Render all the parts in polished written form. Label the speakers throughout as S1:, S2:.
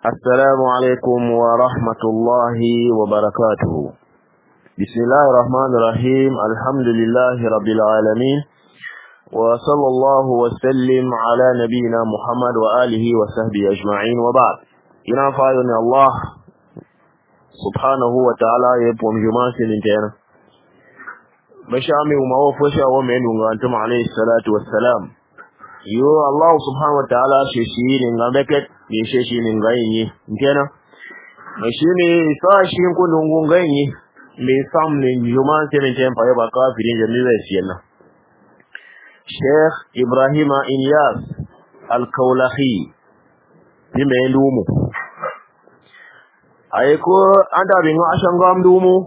S1: السلام عليكم ورحمة الله وبركاته. بسم الله الرحمن الرحيم. الحمد لله رب العالمين، وصلى الله وسلم على نبينا محمد وآله وصحبه أجمعين، وبعد. ينفعنا الله سبحانه وتعالى يبوم جماعة لنتنا مشامي وموفشا ومن وانتم عليه الصلاة والسلام. yo Allah subhanahu wa ta'ala shi ne ngabeket ne shi ne ngayi kenan shine sashi kun dungun gayi me sam ne juma sai ne fa ba kafirin jami'a siyana Sheikh Ibrahim Inyas Al-Kaulahi bime lumu ayeko anda bingo ashangam lumu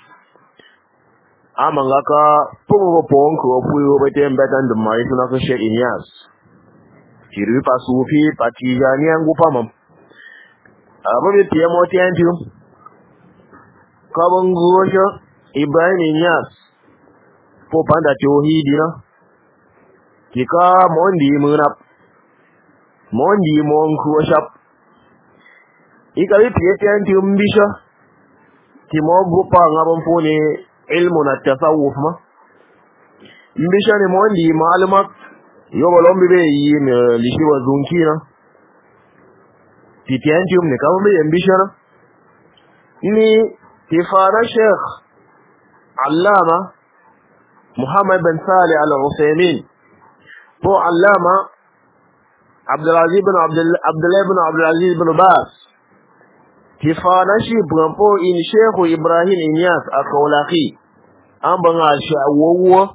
S1: amanga ka pugo ponko puyo betem betan de mai tuna ko Sheikh Inyas kiri pasufi patijani yangu pamam abo be tiemo tiantiu kabongojo Ibrahim Inyas po panda tauhidi na kika mondi munap mondi monku shap ikawi tiantiu mbisha timogo pa ngabon fone ilmu na tasawuf ma mbisha ni mondi maluma yobo lombi be yi ne lishiwa zunkina titiantium ne kama be mbisha na ni tifara Sheikh Allama Muhammad bin Salih Al-Uthaymeen po Allama Abdullah ibn Abdulaziz ibn Baz tifana shi po in Sheikh Ibrahim Inyas Al-Kaulahi an banga shi awowo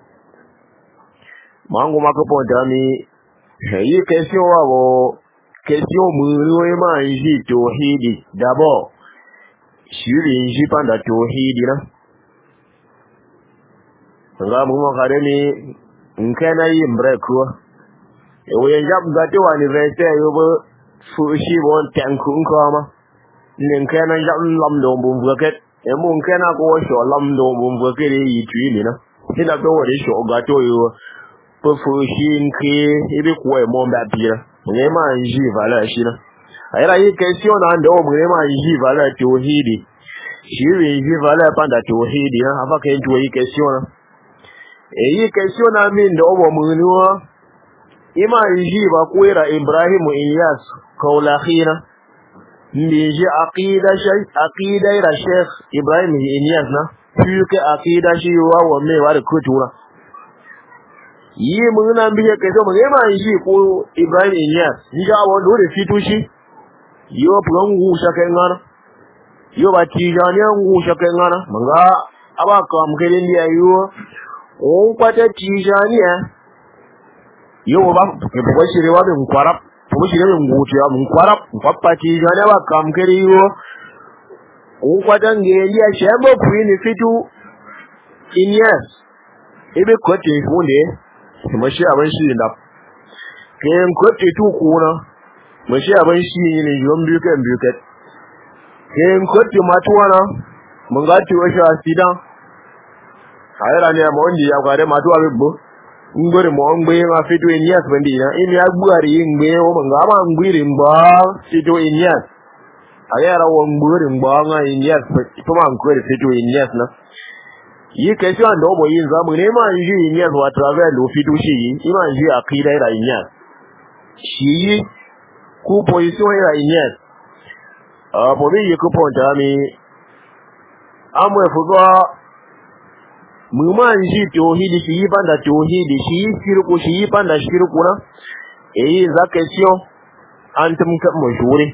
S1: mangu makapo dami yi question muwe ma yi tauhidi dabo shiri yi panda tauhidi na nga mu kare ni nkena yi mbreku ewe njab gati wa university yobo fushi bon tanku nkama nkena njab lamdo mbumbuket emu nkena ko sho lamdo mbumbuket yi twini na ina to wori sho gato yo fushin ke ibi kuwa mo mba bira ne ma nji vala shi na ayira yi question na ndo mo ne ma nji vala tauhidi shi wi nji vala panda tauhidi na aba ke nto yi question na yi question na min ndo mo munwa ima nji ba kuira Ibrahim Inyas Kaulahi na nji aqida ira Sheikh Ibrahim Inyas na puke aqida shi wa me wa kutura yi mun nan biye kai to mun ma shi ko Ibrahim Inyas ni ga wanda da fito shi yo plangu shakai ngana yo ba ti jani ngu shakai ngana mun ga aba ka mun kai ni ayo o kwata ti jani yo ba ko shi rewa bin kwarap ko shi rewa ngu ti mun kwarap kwappa ti jani ba ka mun kai yo o kwata ngeli ya shembo ku ni fito Inyas ibe ko ti funde mashi abin shi da kayan kwace tukuna mashi abin shi ne yon biyu kayan kwace matuwa na mun ga ciwo shi a sidan a yara ne ma wanda ya kware matuwa bibbo in gwere ma wani gbaye ma fito Inyas bandi na in ya gware yin gbaye wa mun ga ma gwere ba fito Inyas a yara wani gwere ba nga Inyas kuma an kwere fito Inyas na yi kai shi wanda obo yin zamu ne ma yi Inyas wa travel lo fitu shi ima yi aqida ira Inyas shi ku position ira Inyas bo bi yi ku ponta mi amwe fugo mu ma yi tauhidi shi yi banda tauhidi shi shirku shi yi banda shirku na za question antum ka mo jure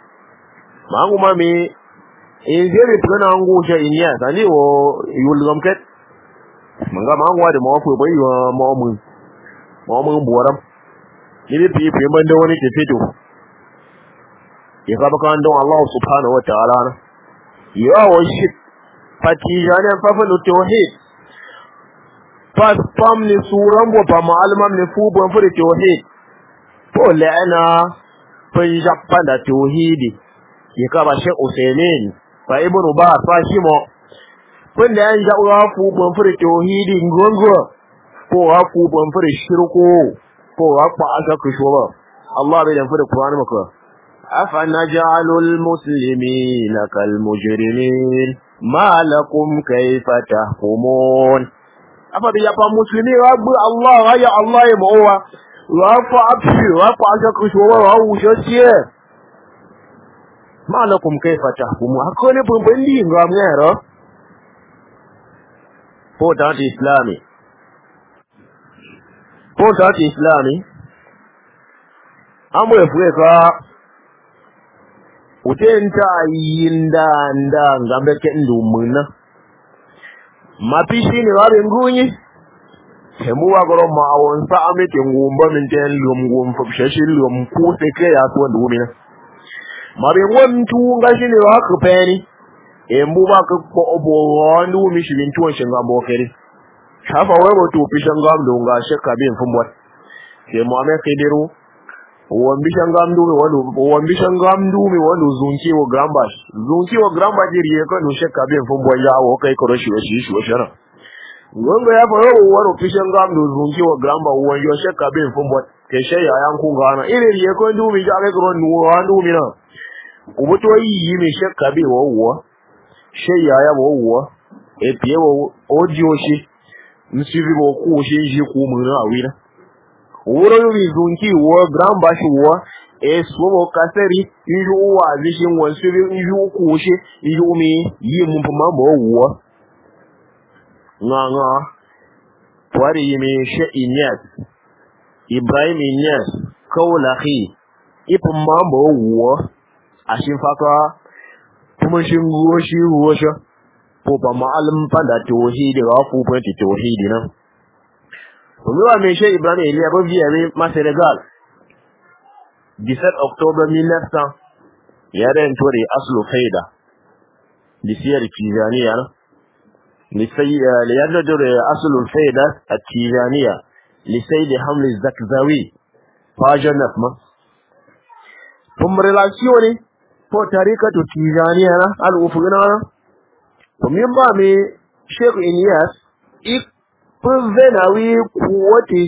S1: ma nguma mi injeri tuna ngu sha Inyas ani wo yulgam ket manga mangwa da mafu bai wa mamun buwaram ni bi ban da wani ke fito ya ka baka don Allah subhanahu wa ta'ala ya wa shi fati jana fa fa tauhid fa pam ni suran bo pa ma'almam ni fu bo fa tauhid to la'ana fa jakpa da tauhidi ya ka ba Sheikh Uthaymeen fa ibnu ba fa shimo kun da yan ja'uwa fu bon fure tauhidi ngongo ko wa fu bon fure shirku ko wa fa aka kusho ba Allah bai dan fure Qur'ani maka أفنجعل المسلمين كالمجرمين ما لكم كيف تحكمون أفبيابا مسلمين رب الله يا الله يمعوا رفع أبشي رفع شكشوا ووشتيه ما لكم كيف تحكمون أكون بمبلين راميرا Potat Islami Amwe Afrika utenta yinda ngambe kendu muna mapishi ni wabe ngunyi hemu wagoro maawon sa amete ngumba minten lum fabshashi lum kuseke ya to ndumina mabe wontu ngashi ni wakupeni embu baka ko obo wandu mishirin tuwon shingambo kere shafa wewe to pishan gamdo nga shekka bin fumbot ke muame kediru wambishan gamdu mi wani zunki wa gramba jiri ko no shekka bin fumbot ya wo kai ko shi shara gonga ya faro waro pishan gamdu zunki wa gramba wani yo shekka bin fumbot ke sheya yan ku gana ire ye ko ndu mi ja ga ko no wandu mi na ubuto yi mi shekka bi wo sheya ya wo e pie wo odioshi nsivi bo ku shi ku mun na awira woro yu zunki wo gramba shi wo e so kaseri yu wa zishin won sivi yu ku shi yu mi yi mun fa mambo wo nga twari yimi she Inyas Ibrahim Inyas kaulahi ipun mambo wo ashin faka kuma shin goshi wosha ko ba ma'alim fanda tauhidi ga ku fa tauhidi nan kuma wa me she Ibrahim Eliya ba biya ne ma Senegal 17 October 1900 ya da tori aslu faida disiyar Tijaniya ليادة أصل الفائدة التيجانية لسيد حمل الزكزاوي فاجر نفما ثم ريلاسيوني فو طريقة التيجانية الوفقنا ومن بامي شيخ إنياس إقفناوي قوتي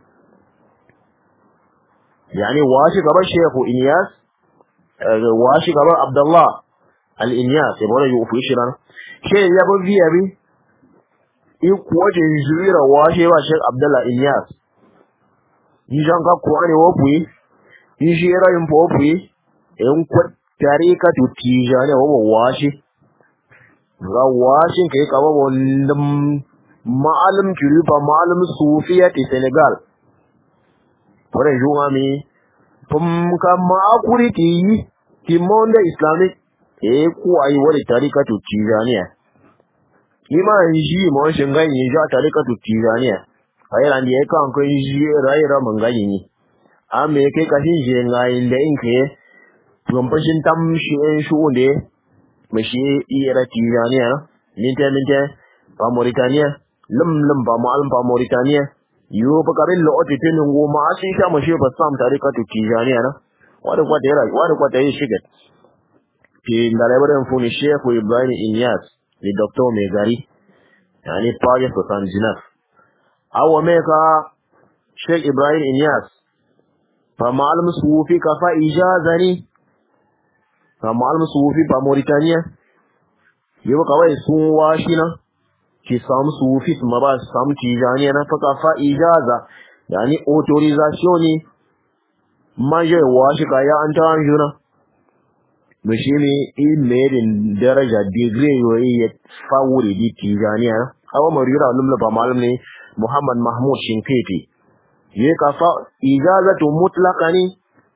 S1: يعني واشي قبل شيخ إنياس واشي قبل عبد الله الإنياس يقول يوفي شرانا شيخ يابو فيابي ikuwaje jira washe wa Sheikh Abdullah Ilyas yijan ka kwani wopui yijira impopui en kwat tarika tu tijane wo washe ga washe kai ka wo ndum ma'alim kiriba ma'alim sufiya ti Senegal pore jungami pum ka ma'akuri ti monde islamic e ku ayi wali tarika tu tijane ima nji mo shinga ni ja tarika tu Tijaniya ayira ndi e kan ko nji raira mangayi ni ame ke ka hinje ngai inde inke tumpashin tam shi en shuunde mishi ira Tijaniya minte pa Mauritania lum pa mal pa Mauritania yo pa kabil lo otitin ngo ma shi sha mashi ba sam tarika tu Tijaniya na wada kwata yi shiga ke ndale bare mfuni Sheikh Ibrahim Inyas ni Dr. Megari yani page Sultan Jinaf awa meka Sheikh Ibrahim Inyas fa ma'alim sufi ka fa ijazani fa ma'alim sufi pa Mauritania yau kawai sun washi na ki samu sufi ma ba samu tijaniya na fa ijaza yani authorization ne maje washi ka ya an ta juna mashini emailin daraja degree yoyi ya fawuri di Tijaniya awa marira lumla ba malam ne Muhammad Mahmud Shinkiti ye ka fa ijazatu mutlaqani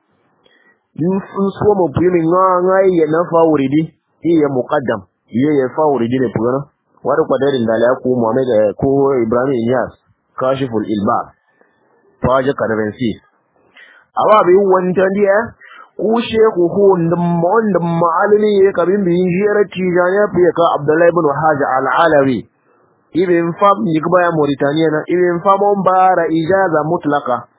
S1: in so mo primi nga ya na fawuri di ya muqaddam ya fawuri di ne pugana wada kwadarin da ku Muhammad ko Ibrahim Inyas kashiful ilba faje kadarensi awa bi wanta dia ku sheku hun da ma'alimi ya kabin biyin jiyar Tijaniya fiye ka Abdullahi ibn Hajji al-Alawi ibn fam ni kuma ya Mauritania na ibn fam on bara ijaza mutlaka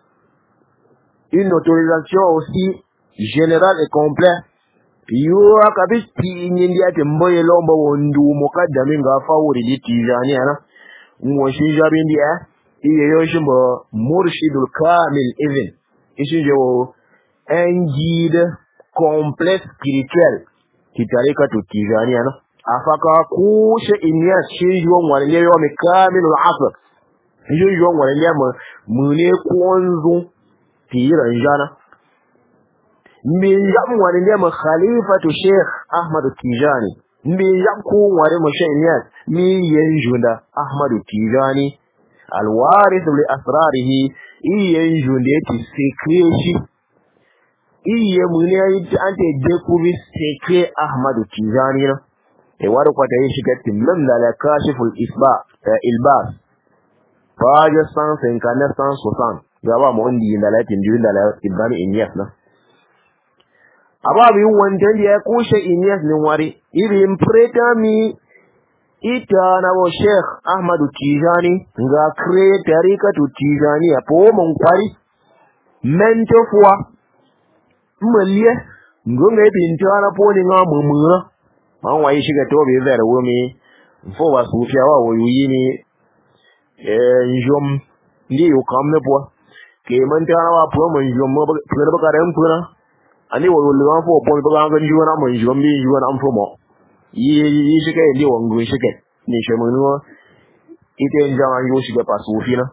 S1: une autorisation aussi générale et complète yo akabi tinyin dia temboye lombo wondu mukaddamin ga fawuri di Tijaniya na ngo shi jabin dia iye yo shimbo murshidul kamil ibn ishi jo un guide complexe spirituel ki tarikatu tijaniya na afaka ku she Inyas shi yuwan wani ne yo mi kamilul asr shi yuwan wani ne mu ne kuwanzu tiran jana min yam wani ne mu khalifatu Sheikh Ahmad Tijani min yam ku wani mu she Inyas mi yanjunda Ahmad Tijani alwaris li asrarihi yanjunde ti secrecy iye mu ne ante découvrir secret Ahmad Tijani na e wado kwata yi shiga timlam da la kashiful ilbas page 159 gaba mu ndi da latin din da la Ibrahim Inyas na ababi wancan da ya kushe Inyas nin wari irin preta mi ita na bo Sheikh Ahmad Tijani ga create tarikatu Tijani a po mun kwari mentofuwa maliye ngonga binta na po ni ngamu an waye shiga to be zai rawo me fo wa su fiyawa wo yi ni njom ndi yo kamme po ke man ta wa po man njom mo ba ka ran puna ani wo lu wa fo po ba ga njom na man njom bi njom na fo mo yi shiga ndi wo ngun shiga ni she mo no ite njama yo shiga pa su fi na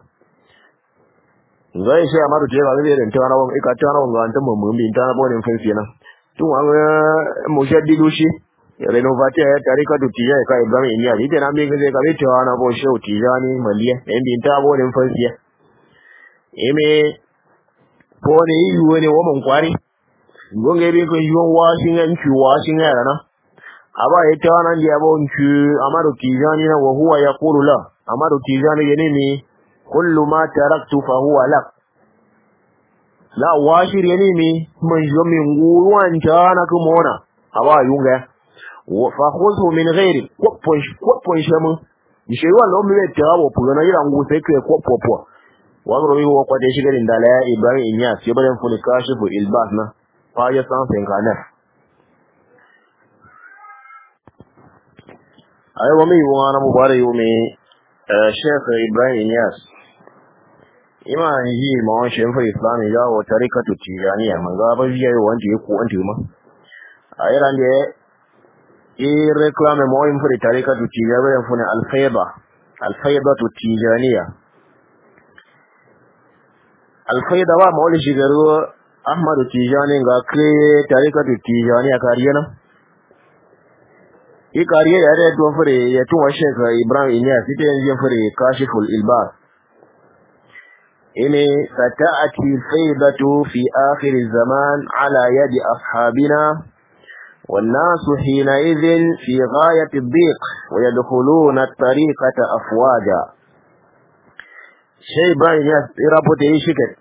S1: ngai sai amaru je ga le den ta na wo ka ta na wo ga tan mo mo bi ta na bo den fa fi na tun wa mo shaddidu shi renovateur ya tarikatu Tijani ka Ibrahim Inyas ite na mbinga ze kabita na bo Sheikh Tijani maliye ndi ntabo ne mfansia eme pone yiwo ne wo mon kwari ngonge bi ko yiwo washinga na aba ita na ndi abo nchu Ahmad Tijani na wa huwa yaqulu la Ahmad Tijani yenini kullu ma taraktu fa huwa lak la washir yenini man yomi nguruwan jana kumona aba yunga فخذه من غير كوبون شمو يشيوا لو مي تاو بوغنا يرانغو سيكي كوبوبو وامرو يو وقت شيغرين دالا Ibrahim Inyas يبدن فوني كاشف الباسنا فايا سان سنكانا اي ومي وانا مبارك يومي شيخ Ibrahim Inyas ima yi ma shin fa islami ya wa tarikatu tijaniya manga ba biya wanda yake ko anti ma ayran de reclame mo in furi tarikatu tijaniya fune al-fayda tijaniya al-fayda wa mawli shigaru Ahmad Tijani ga kre tarikatu tijaniya kariyana kariya ya da to fure ya tuwa Sheikh Ibrahim Inyas ite yanzu fure kashiful ilbas ini sata'ati al-faydatu fi akhir az-zaman ala yadi ashabina والناس حينئذ في غاية الضيق ويدخلون الطريقة أفواجا شيء باين يرابط يشكت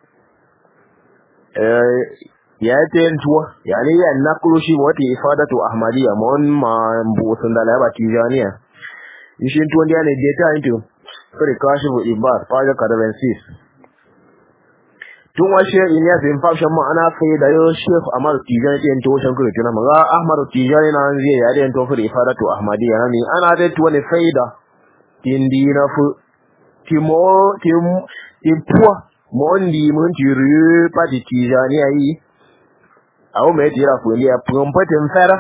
S1: يأتينتوا يعني النقل شيء وتي إفادة أحمدية من ما بوصل دلابة تيجانية يشنتوا دي أنا ديتا انتو فريكاشف إبار فاجا كاربنسيس tun washe Inyas in fashion mu ana sai da yo Sheikh Ahmad Tijani din to shan kure tuna maga Ahmad Tijani na zai ya da to fure faratu Ahmadiyya ne ana da to ne faida tindi na fu timpuwa mondi mun tiru pati Tijani ayi awu me tira fu ne pumpatin fara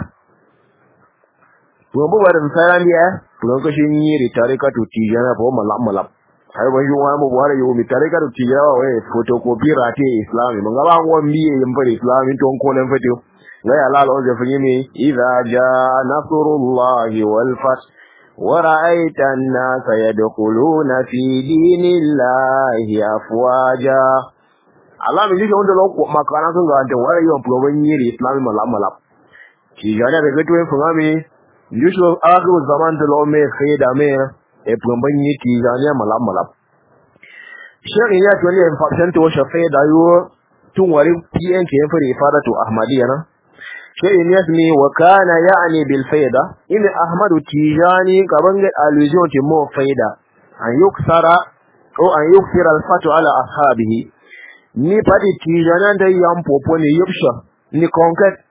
S1: pumbu warin fara ne pumbu shin yi tarikatu Tijani ko malam ai ban yuwa mu bare yu mi tare ka tijawa we photocopy rate islami mun ga ba ngon biye yin fare islami ton ko nan fate la ya la lo je fini mi idza jaa nasrullahi wal fath wa ra'aita an-nasa yadkhuluna fi dinillahi afwaja Allah mi ji wanda lo ko makana sun ga da wara yu proban yi islami malam tijana da gato yin fami yusuf akhiru zaman da lo me khida me e proban yi tijaniya malam Sheikh ya to ne fashion to shafe da yo tun wari PN ke fare faratu Ahmadiyya na Sheikh Inyas ne wa kana ya'ni bil faida in Ahmad Tijani kaban ga allusion ti mo faida an yuksara ko an yuksira al fatu ala ashabihi ni padi Tijani da yam popo ne yupsha ni conquête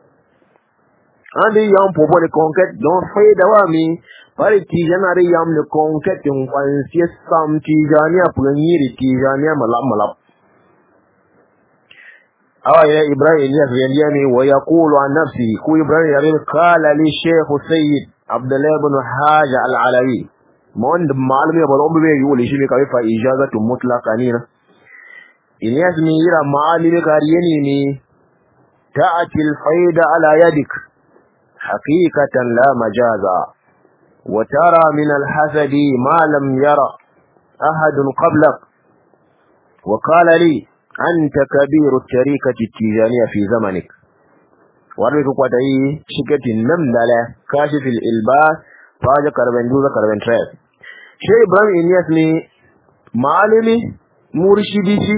S1: andi yam popo ne conquête don faida wa mi pari Tijani re yam ne conquête en kwansi sam Tijani a punyiri Tijani malam awa ya Ibrahim Inyas yandiani wa yaqulu an nafsihi ku Ibrahim yarin qala li Sheikh Sayyid Abdullah ibn Haja al-Alawi mon de malami ba rombe be yuli shi ne kai fa ijazatu mutlaqa ni na Inyas ni ira malami kariyeni ni ta'ati al-faida ala yadik haqiqatan la majaza wa tara min al-hasadi ma lam yara ahad qablak wa qala li أنت كبير التريكة التيجانية في زمنك واربك قطعي شكة النمدلة كاشف الإلباس فاجة كربندوزة كربنتريس شيء إبراهيم إنياس ني معلمي مرشديشي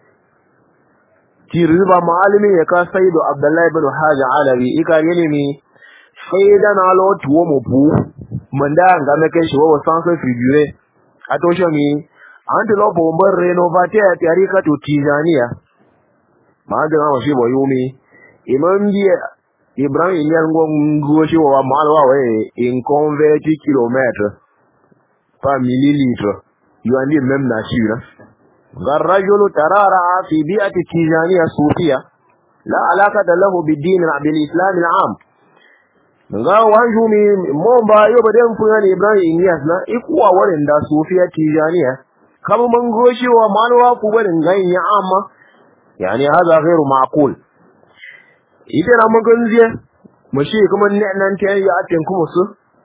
S1: تيرزبا معلمي يكا سيد عبد الله بن حاج علوي إكار ينمي سيدا نالو تومبو من دا نغمكش وو سانسو فيجوري أتوشمي anti lo bombar renovate ya tarika to Tijaniya ma da ma shi boyumi imam di Ibrahim Inyas ngo shi wa malwa we in convert kilometer per milliliter you andi mem na shi na garrajul tarara fi bi'ati Tijaniya sufiya la alaqata lahu bid-din bil-islam al-am nga wanju mi momba yo baden fuyan Ibrahim Inyas na ikuwa warin da sufiya Tijaniya kama mangoshi wa malwa ku barin gayin ya amma yani hada ghairu ma'qul ite na maganziye mushi kuma nan ta ya atin kuma su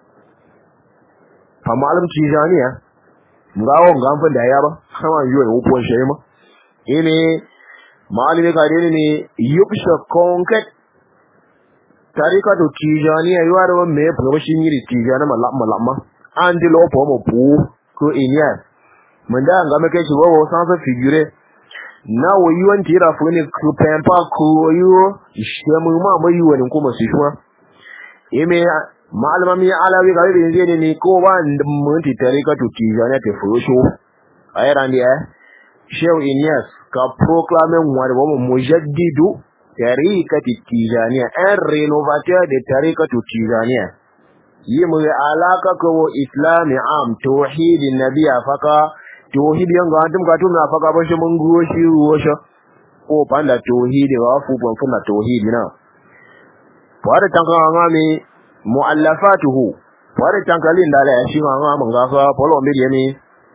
S1: fa malam Tijaniya ngawo ngamfa da ya ba sama yiwo ne upon shi ma ine malime ka dene ne yubsha konket tarika to Tijaniya yiwa me fa shi yiri Tijaniya malama andi lo po mo pu ko Inyas mun da ga make shi wawo san sa figure na wayi wanti ra fu ne ku pempa ku yo shi mu ma mai wani kuma su shuwa ime malama mi alawi ga rin ne ko ba mun ti tarika to Tijaniya te fu sho ayran dia Sheikh Inyas ka proclame wa mujaddidu tarika Tijaniya en renovateur de tarika to Tijaniya yi mu alaka ko islami am tauhidin nabiya faka tauhidi yanga antum ka tuna faka bashi mun goshi wosho ko panda tauhidi wa fu bon funa tauhidi na fara tanka ngami muallafatuhu fara tankalin da la shi ma mun ga fa polo mi yemi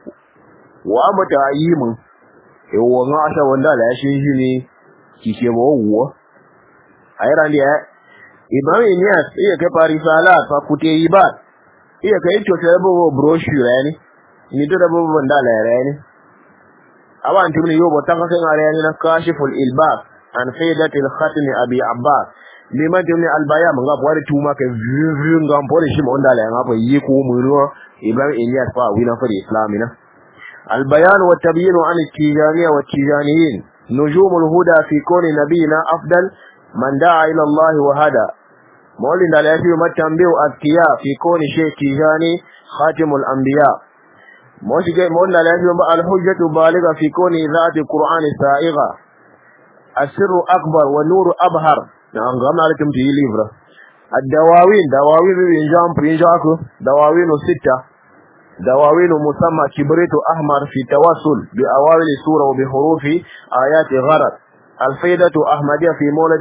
S1: wa mata yi mun e wo nga sha wanda la shi ni kike bo wo ayran dia Ibrahim Inyas iya ke parisala fa kute ibat iya ke to sebo brochure ni ni to da bobo ndala yani awan timni yobo tanga ke ngare yani na kashiful ilbab an faidatil khatm abi abbas liman timni albaya manga bwari tuma ke vivin ngam bori shi mondala ya ngapo yiko muro Ibrahim Inyas fa wina fa islamina albayan wa tabyin an at-tijaniyya wa at-tijaniyin nujumul huda fi kuni nabiyina afdal man da'a ila Allah wa hada مولد الأفي متنبيه أذكياء في كون شيء تيجاني خاتم الأنبياء مولد الأفي الحجة بالغة في كون ذات القرآن السائغة السر أكبر والنور أبهر نعم عليكم تي ليفرا الدواوين بينجاكو دواوين 6 دواوين مسمى كبريت أحمر في توصل بأوائل سورة وبحروف آيات غرض الفيدة أحمدية في مولد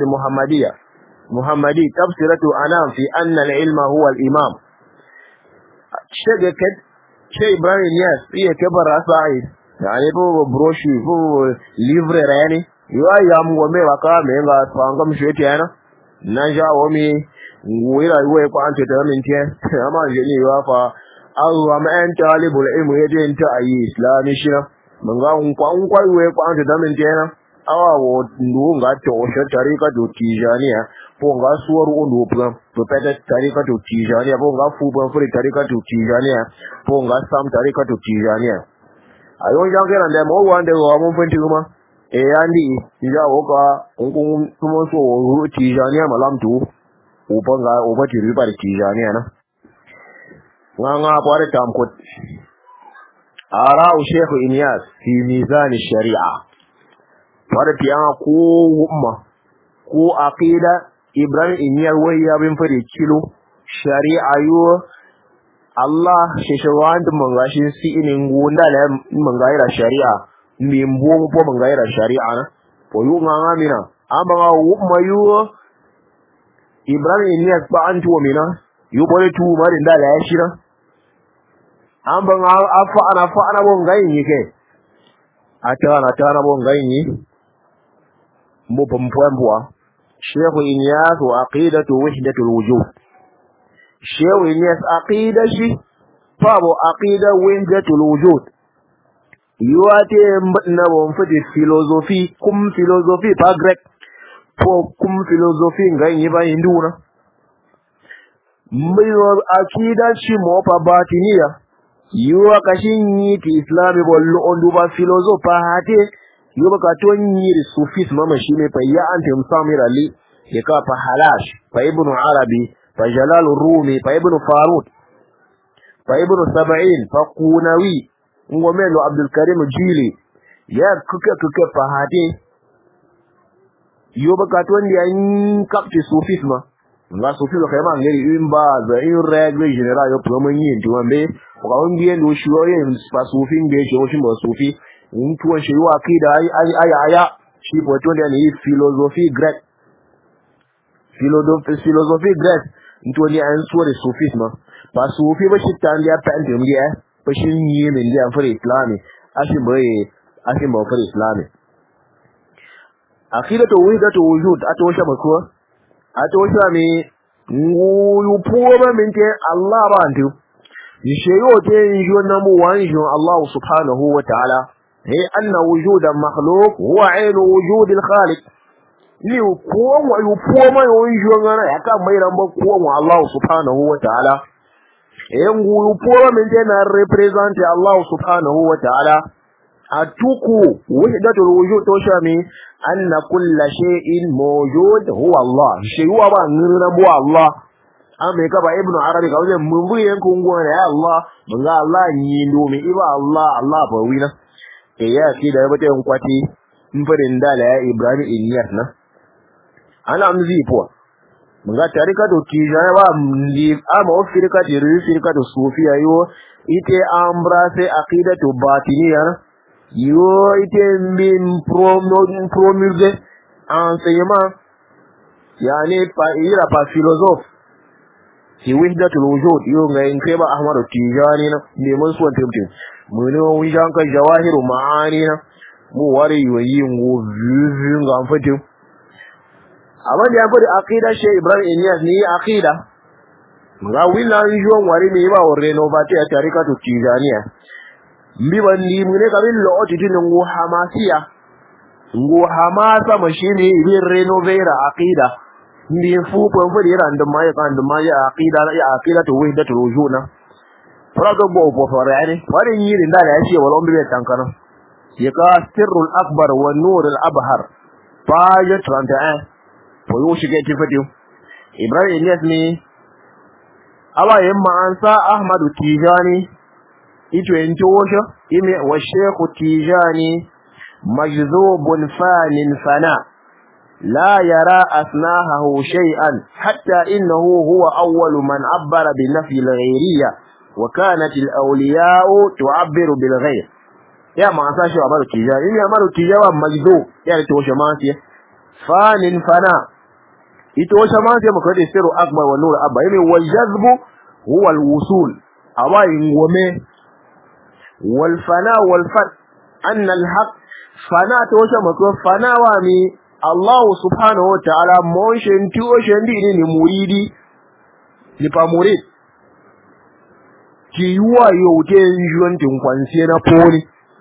S1: محمدي تبصرة أنام في أن العلم هو الإمام شيء إبراهيم إنياس إيه كبر أسعيد يعني بو بروشي بو ليفر يعني يوم ومي وقام ينغا فانغم شويتي أنا نجا ومي ويلا يوي قانت تامنتي أما جني يوافا أو أما أنت طالب العلم يجي أنت أي إسلامي شنا من غا ونقا يوي قانت تامنتي أنا awa ndu nga to tarika to Tijaniya po nga suwaru ndu program to pete tarika to Tijaniya po nga fu bon furi tarika to Tijaniya po nga sam tarika to Tijaniya ayo jangera nda mo wande wa mo fenti kuma e andi ija woka nkun tumo so wo Tijaniya malamtu upanga obati riba Tijaniya na nganga pare tamkot ara Sheikh Inyas fi mizan sharia wada tiyama ko umma ko aqida Ibrahim Inyas waya bin fare kilo shari'a yo Allah sheshawan da mangashi si inin gunda la mangaira shari'a mi mbo po mangaira shari'a na po yu nganga mina amba wumma yu Ibrahim Inyas ba antu mina yu bore tu mari ndala ya shira amba afa ana bon gayin yake atana bon gayin yi mbo pompwa Sheikh Inyas wa aqidatu wahdatul wujud Sheikh Inyas aqida shi fabo aqida wahdatul wujud yuate na bon fiti philosophy pa grec po kum philosophy ngai ba hinduna mbiyo akida shi mo pa batiniya yuwa kashin yi ti islami bollo ondu ba philosophy hate yuwa ka to yi sufism mama shi ne fa ya ante musamir ali ya ka fa halash fa ibn arabi fa jalal rumi fa ibn farud fa ibn sab'in fa qunawi ngomelo abdul karim jili ya kuke fa hate yo baka to ndi an kapti sufisme nga sufisme kayma ngeri imba za in règle générale yo promo yin to ambe ko on bien do shiro yin pa sufi nge jo shi mo sufi in to shi wa akida aya shi po to ndi ni philosophie grec philosophie grec into ni an so de sufisme pa sufi ba shi tan dia pente ndi ba shi yi min dia for islami ashi mo for islami akidatu wahdatul wujud atosha mako atosha mi nguyu puwa minke Allah ba antu yisheyo te yiyo namu wanjo Allah subhanahu wa ta'ala anna wujuda makhluq huwa aynu wujudil khaliq ni puwa wa puwa ma yonjo ngana yaka mai rambo puwa wa Allah subhanahu wa ta'ala nguyu puwa minke na represent Allah subhanahu wa ta'ala atuku wahdatul wujud tosha mi anna kulla shay'in mawjud huwa Allah shay'u ba ngirna bu Allah ame ka ba ibnu arabi ka wajen mun buyen ku ngona ya Allah bunga Allah ni ndo mi iba Allah ba wina ya ki da bata yan kwati in farin dala ya Ibrahim Inyas na ana amzi po bunga tarika to kijaya ba ndi ama ofirika dirika to sufiya yo ite ambrase aqidatu batiniya yo ite min promulgue enseignement yani pa philosophe ki wahdatul wujud yo ngai nkeba Ahmad Tijani na ne mun so temtem mun ne wijan ka jawahiru maani na mu wari yoyi ngo vivu ngamfete abandi abodi aqida Sheikh Ibrahim Inyas ni aqida nga wila njo wari ne ba renovate ya tarika to Tijaniya mbibandi mune kabin lo otiti ngo hamasa mashini ibi renovera aqida ndi fu ko fodi rando mai kan mai aqida to wahdatul wujud na farago bo bo farani wari yiri ndala ya ce wala mbibe tankana yaka sirrul akbar wa nurul abhar page 31 po yo shige tifati Ibrahim Inyas ni aba yamma ansa Ahmadu Tijani ito entosho ime wa Sheikh Tijani majzubun fanin fana la yara asnahu shay'an hatta innahu huwa awwalu man abbara bi nafi al-ghayriyya wa kanat al-awliya'u tu'abbiru bil ghayr ya ma sashi wa baru Tijani ime amaru Tijani majzub ya itosho mansi fanin fana itosho mansi mu kadi siru akbar wa nur abba ime wal jazbu huwa al-wusul awa ingome والفناء والفن أن الحق فناء توشى مكو فناء وامي الله سبحانه وتعالى موشن توشن دي مريدي نبا مريد كي يوا يوتين جوان تنقوانسينا پوني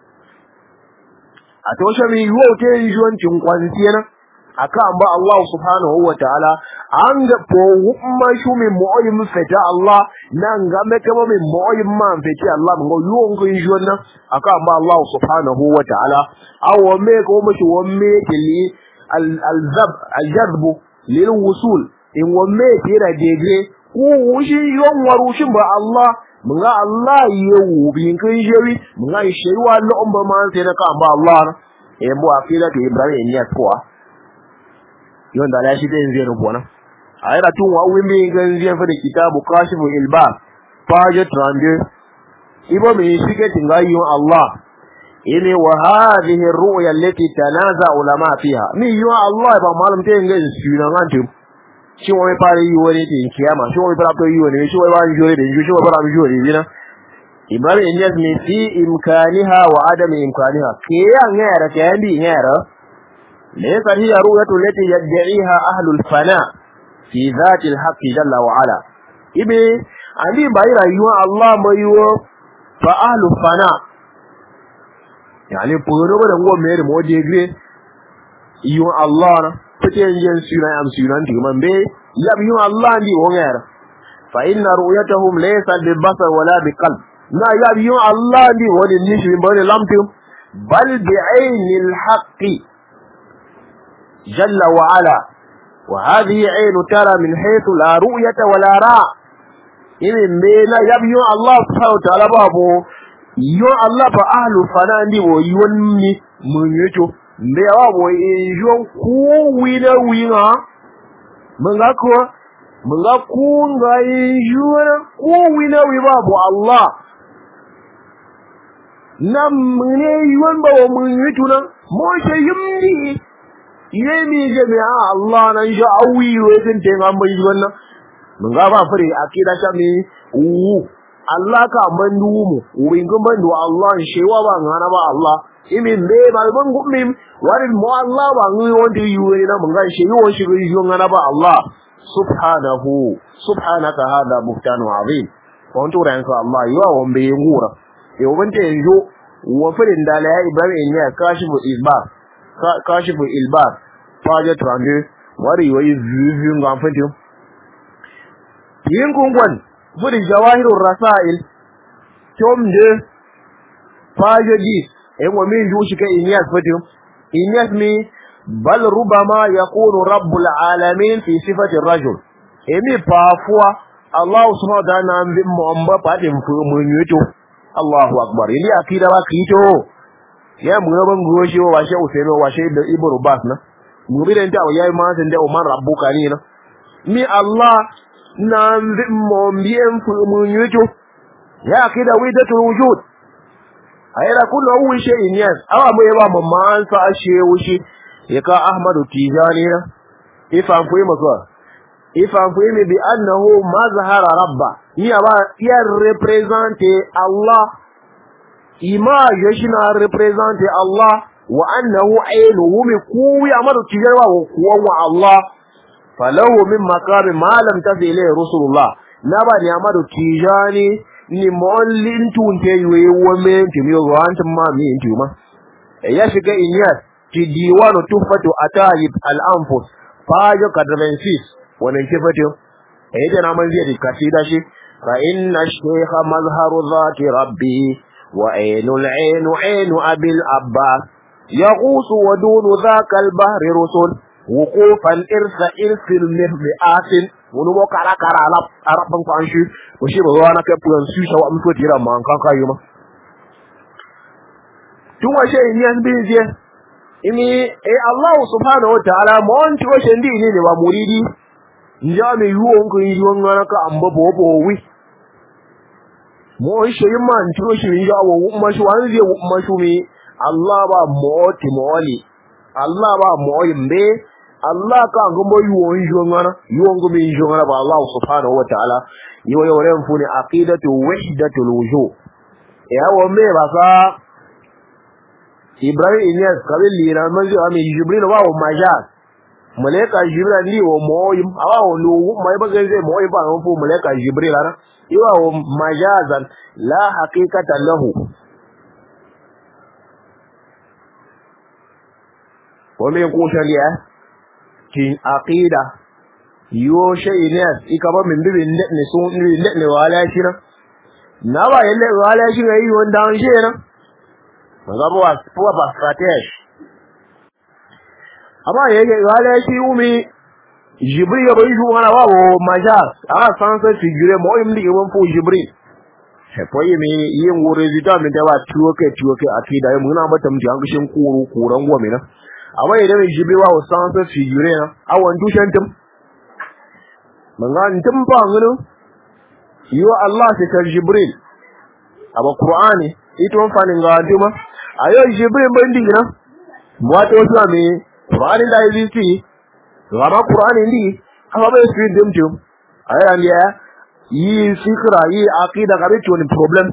S1: أتوشى من يوتين جوان تنقوانسينا akamba Allah subhanahu wa ta'ala anga po umma shumi moyi mfeta Allah nanga mekemo mi moyi mfeti Allah ngo yongo injona akamba Allah subhanahu wa ta'ala awo meko mo shi womme kili al-jazb lil wusul in womme tira dege ku wushi yon warushin ba Allah munga Allah yewu bin kan jewi munga shewi wa lomba man sai ka amba Allah e bo afila ke Ibrahim Inyas ko yon da lashi da yanzu rubona ayira tun wa wimbe ganzi fa da kitabu kashiful ilbas page 32 ibo me shige tingayo Allah ini wa hadhihi ar-ru'ya allati tanaza ulama fiha mi yo Allah ba malum te ngai suna ngantu shi wa mai fara yi wani tin kiyama shi wa mai fara yi wani shi wa ba jore da shi wa fara jore dina ibari inyas mi fi imkaniha wa adam imkaniha ke ya ngara ke andi ngara laysa hiya ru'yatu allati yad'iha ahlul fana fi dhati al-haqq jalla wa ala ibe andi bai rayuwa Allah mai yo fa ahlul fana yani puro ba da ngo mere mo degre yo Allah na fete yen suna am suna ndi mambe yab yo Allah ndi wongera fa inna ru'yatahum laysa bil basar wala bi qalb na yab yo Allah ndi woni nishi mbone lamtu bal bi aynil haqqi jalla wa ala wa hadhihi aynu tara min haythu la ru'yata wala ra ibe mena yab yo Allah subhanahu wa ta'ala babo yo Allah fa ahlu fana ndi wo yonni munyeto mbe wa bo yo ku wina winga manga ku nga yo ku wina wi babo Allah nam ne yon ba wo munyeto na mo she yimdi yemi je me Allah nan ja awi we tin te ngamba yonna manga ba fare akida shami Allah ka mandu mu wingo mandu Allah shewa ba ngana ba Allah imin be malbon gummim warin mu Allah ba ngi wonde yuwe na mun ga shewa shi go ngana ba Allah subhanaka hada buhtanu azim wonto ran ka Allah yawa wombe ngura e wonte yo wo farin dala ya Ibrahim ne kashifu ilbar faje trande wari yoyi zuzu ngam fatim yin kungwan budi jawahirur rasail tomde fajaji e mo min jushi ka inyas fatim inyas mi bal rubama yakunu rabbul alamin fi sifati ar-rajul e mi pafwa Allah subhanahu wa ta'ala bi mu'amba padin fu mun yuto Allahu akbar ili akida ba kito ya mu ban goshi wa washe usaino washe da ibnu bas na mu bi da yayi ma san da umar rabbuka ni na mi Allah na mbien munyuto ya akida widatul wujud ayra kullu awi shay'in yas awa mu yaba mamman sa ashe wushi yaka ahmadu tijani na ifan fuyi bi annahu mazhara rabba ya ba ya represente Allah image shi na represente Allah wa annahu aynuhu mi kuwi amadu tijani wa kuwa Allah falahu min maqami ma lam tazi ilayhi rasulullah na ba ni amadu tijani ni mollin tunte yiwe wome timiyo wantum ma mi intuma ya shiga inyas ti diwanu tufatu atayib al-anfus fajo kadrensis wannan kifato da na man zai kasida shi fa inna shaykha mazharu dhati rabbi wa aynu abil abbas يغوص ودون ذاك البحر رسل وقوفا إرث المرئات ونمو كارا عرب فانشي وشي بغوانا كبيرا سيشا وامسو تيرا مان كان كايوما توا شيء ينبيزي إني الله سبحانه وتعالى مونتي وشندي إني ومريدي njami yuwon ko yiwon ngana ka amba bobo wi mo shi man tiro shi yawo umma shi wanze umma shi mi Allah ba moti moli Allah ba moyimbe Allah ka ngombo yuwon jongana yuwon go mi jongana ba Allah subhanahu wa ta'ala yiwo yoren funi aqidatu wahdatul wujud yawo me ba ka Ibrahim Inyas kabili na manzo ami Jibril wa majaz malaika Jibril ni wo moyim awa no mai ba zai moyim ba ko malaika Jibril ana iwa wo majazan la haqiqatan lahu wame ko shari'a kin aqida yo shay'ina ikaba min bibin ne so ne wala shi na ba yalle wala shi yi wanda an shi na magabo wa ba strategy amma yake wala shi umi Jibril bai ju mana wa majaz san sai figure mo imdi won fu Jibril he poyi mi yin wore zita min da ba tuwo kai akida mu na mata mu an gishin kuran gome na amma idan Jibril wa san sai figure na awan tushen tum mangan tum ba ngulu yo Allah sai ka Jibril aba Qur'ani ito fanin ga duma ayo Jibril bandi na wato sami Qur'ani da yi gama Qur'ani ndi aka bai su dim dim ayan ya yi fikra yi aqida gabe to ni problem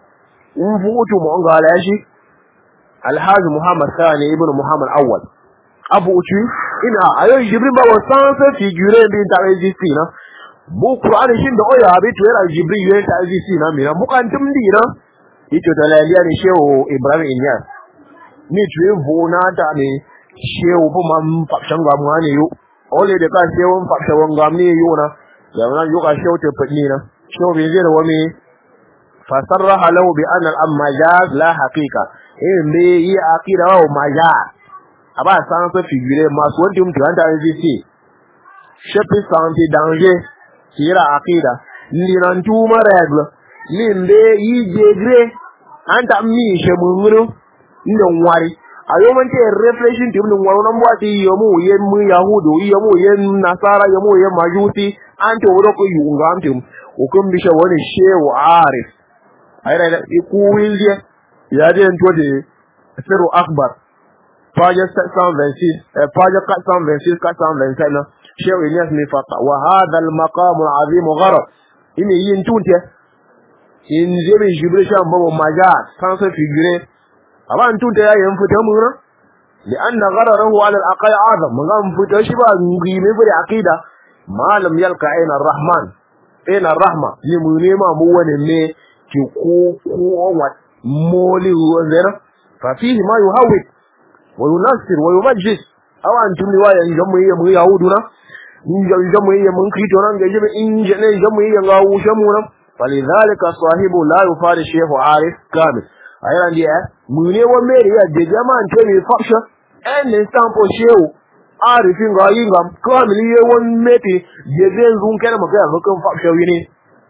S1: ufu mo ngala shi Alhaj Muhammad Sani ibn Muhammad Awwal Abu Uchi ina ayo Jibril ba wasan sa figure bi ta yi na bu Qur'ani shin da oya bi to era Jibril yi ta yi na mi na bukan tumdi na ito da laliya ni Shehu Ibrahim Inyas ni tuwe vona ta ne Shehu bu man fakshan ga mu ne yo ole da ka Shehu fakshan ga mu ne yo na yana yo ka Shehu te fadi na Shehu bi zai da wani fasarraha lahu bi anna al-majaz la haqiqa me yi aqida wa majaz aba san so figure masu wanda mutu anda NCC shepi santi danger kira aqida ni ran tu maragla limbe yi jegre anta mi shemunguru ndon wari ayo man te reflection tim ndon waro nan wati yomu yen mu yahudu yomu yen nasara yomu yen majusi anto woro ko yungam tim ukum bisha woni shehu arif ayra da ku wilje ya de ntode siru akbar page 726 page 426 na shehu Ilyas mi fata wa hadha al maqam al azim gharab ini yin tunte in jebe Jibril shan babu maja san sa figure aban tunte ya yin fita mun na li anna ghararahu ala al aqai azam mun ga fita shi ba ngi me bari aqida malam yalka aina rahman aina rahma ni mu ne ma mu wani ne ki ko wa moli wazera fa fihi ma yuhawid wa yunasir wa yumajjis awan tumi wa yan jamu yi mu yahuduna in jamu yi mun krito nan ga jibe in ne jamu yi ga wushe mu nan falidhalika sahibu la yufari shehu arif kamil ayran dia mu ne wa mere ya de jama'an ce mi faksha en stampo shehu arifin ga yin gam kamil ye won meti je ben zun kana maka ga kan faksha yini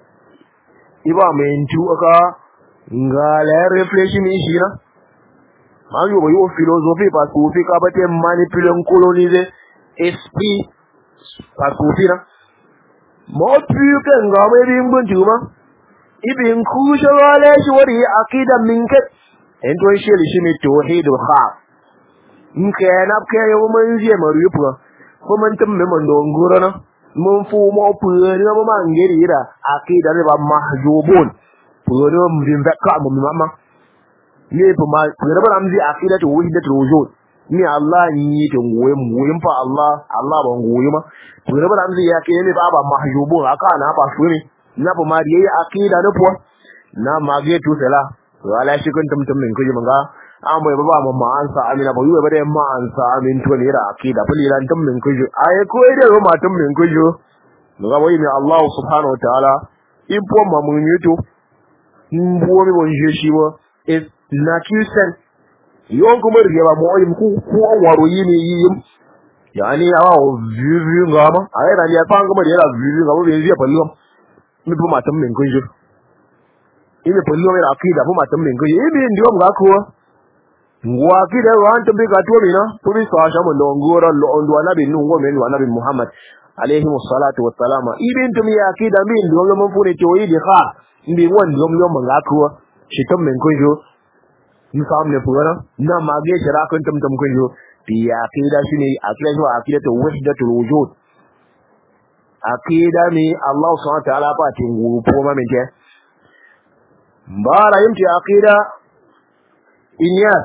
S1: iba mai ntu aka ngala reflection shi na man yo yo philosophie parce que fi ka bate manipuler coloniser esprit parce que fi na mo pu ke ngame bi ngun juma ibin ku shawale shi wari aqida minke en to shi shi ne tauhidul khaf in ke na ke yo mun je marufu ko man tum me man don gurana mun fu mo pu ni ma ma ngeri da aqida ne ba mahjubun pu no mun zakka mu mama ne fa ma ne ba amzi aqida to wahdatul wujud ni Allah ni to ngoyen fa Allah ban goyi ma to ne ba amzi ya ke ne ba mahjubun aka na ba su ne na fa ma yayi aqida ne po na mage to sala wala shi kun tum min kuji manga an bai ba ma an sa amina ba yuwa ba da ma an sa amin to ne da aqida fulilan tum min kuji ai ko da ma tum min kuji ga wai ne Allah subhanahu wa ta'ala in po ma mun yito in bo mi bon je shi ba is na kisan yon kuma rige ba mo yim ku waro yini yim yani awa vivi ngama ai ran ya panga ma da vivi ngama be zai fallo mi bu matam min kunjo ime fallo mai akida bu matam min kunjo ibi ndiyo ga ko ngwa akida wan tambe ga to mi na to bi sa sha mo ngora lo ndo na bi nu ngo men wa nabi Muhammad alayhi wassalatu wassalam ibi ntumi akida min ndo lo mo fune to yi di kha ndi won ndo mo ga ko shi tam min kunjo ni samu ne fugana na mage shira kan tamtam kunjo bi aqida shine aqida to aqida to wahdatul wujud aqida mi Allah subhanahu wa ta'ala ba tin guru ko ma min ke bara yimti aqida Inyas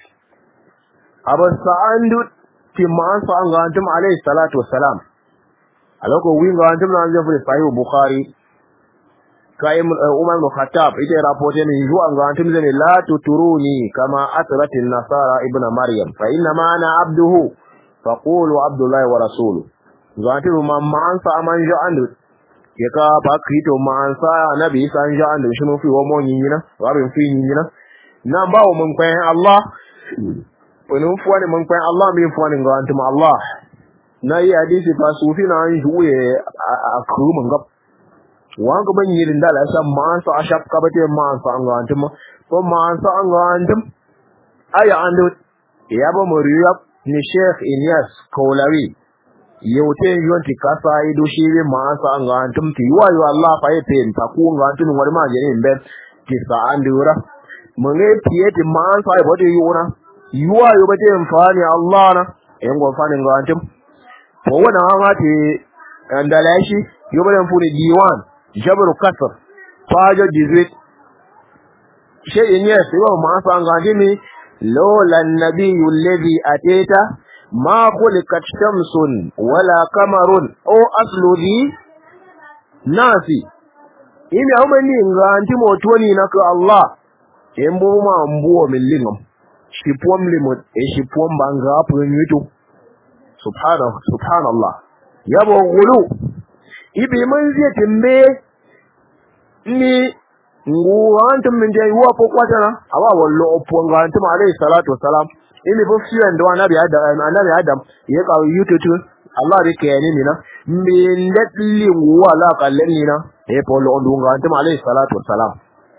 S1: abas sa'andu timan sa an ga antum alayhi salatu wassalam alako winga antum na anjafu sahih bukhari kaim Umar bin Khattab ite rapote ni zuwa ga antum zane la tuturuni kama atratin nasara ibn maryam fa inna ma ana abduhu faqulu abdullahi wa rasuluhu zantu mamma ansa aman jo andu yaka ba krito ma ansa nabi san jo andu shi mun fi wo mon yinyina wa bin fi yinyina na ba wo mun kwen Allah wani fuwani mun kwen Allah min fuwani ga antum Allah na yi hadisi fa sufi na an juye a kuma ngap wanga ban yirin da la san ma sa ashab ka bate ma sa an gantum ko ma sa an gantum aya andu ya ba muriya ni Sheikh Ilyas Kaulawi yote yonti kasa ido shire ma sa an gantum ti wa yo Allah fa yete ta ku gantum wani ma jeni mbe ki sa andura mun ne fiye da man sai bode yuna yuwa yo bade amfani Allah na en go fani ngantum to wana ma te andalashi yo bade amfani diwan jabru kasr fajo 18 shay ne sai wa ma sa ngandimi lola an-nabiyyu alladhi atata ma khuliqat shamsun wala qamarun o asludi nasi imi awmani ngantimo toni naka Allah embo ma mbuo milingam shipom limot e shipom banga prenito subhanallah yabo gulu ibi manzi tembe ni nguantum minje yuwa pokwatana awa wallo oponga antum alayhi salatu wassalam imi bo fiye ndo anabi adam ye ka yututu Allah de keni mina min detli nguwa la kaleni na e polo ndunga antum alayhi salatu wassalam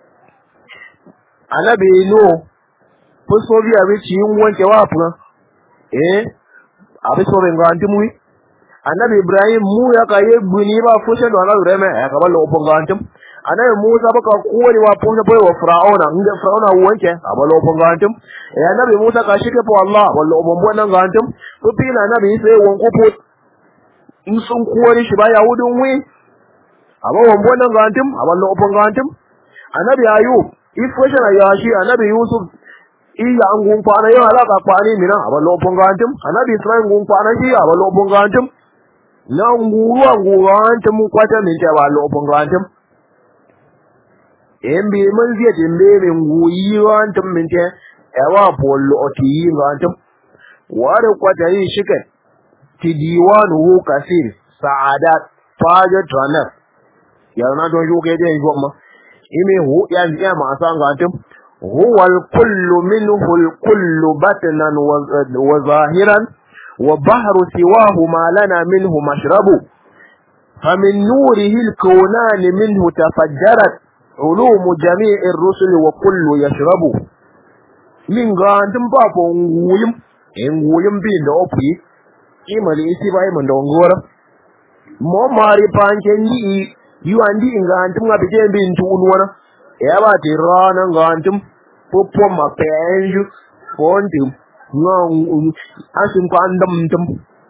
S1: anabi no poso bi abi chi wonke wapu abi so be ngantum wi anabi Ibrahim mu ya ka ye buni ba fushe do ala reme ya ka ballo oponga antum anabi Musa baka kowani wa ponga boy wa Firauna inda Firauna wanke abalo ponga antum anabi Musa ka shike po Allah wallo bombo nan ga antum to pina anabi sai wonko po in sun kowani shi ba yahudun wi aba bombo nan ga antum abalo ponga antum anabi Ayub ifosha na yashi anabi Yusuf iya angun kwana yau alaka kwani mina abalo ponga antum anabi Israil ngun kwana shi abalo ponga antum na nguruwa antum kwata min ta abalo ponga antum embe manziya tembe nguyi wantum minte ewa pollo oti wantum ware kwata yi shike ti diwan hu kasir saadat faja tranas yana don yuke de yoma ime hu ya ma sanga antum huwa al-kullu minhu al-kullu batnan wa zahiran wa bahru siwahu ma lana minhu mashrabu famin nurihi al-kawnan minhu tafajjarat علوم جميع الرسل وكل يشرب من غاندم بابو nguyum bi da opi imali isi bai mun don gora mo mari panche ni yuandi ngandum ngabije bi ntunu wana ya ba ti rana ngandum popo ma penju fondim ngong asin pandam tum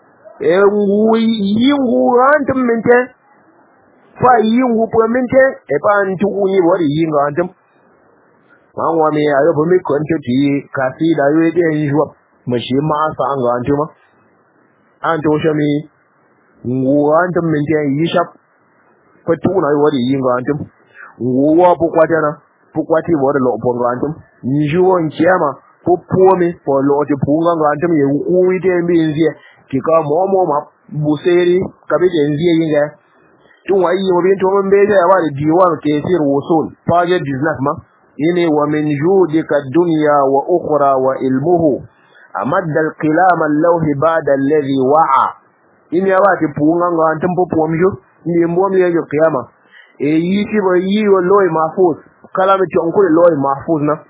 S1: yingu ngandum mente fa yingu pomente e pa ntuunyi wori yinga antum mangwa me ayo bo mi konte ti kasida yo de njwa mashi ma sa anga antuma anto shami ngu antum mente yishap patuna yo wori yinga antum ngu wa bu kwatana bu kwati wori lo ponga antum njuwo nchema po pome po lo ti punga antum ye ku ite mbi nzie kika momo ma buseri kabije nzie yinga tun wa yi mabin to mun beje ya bada diwan kesir wusul project business ma yene wa min judika dunya wa ukhra wa ilmuhu amadda al-qilam al-lawh ba'da alladhi wa'a yene ya bada punga ngantum popo mjo ni mbom yejo kiyama yi ti ba yi wa loy mahfuz kala mi ton ko loy mahfuz na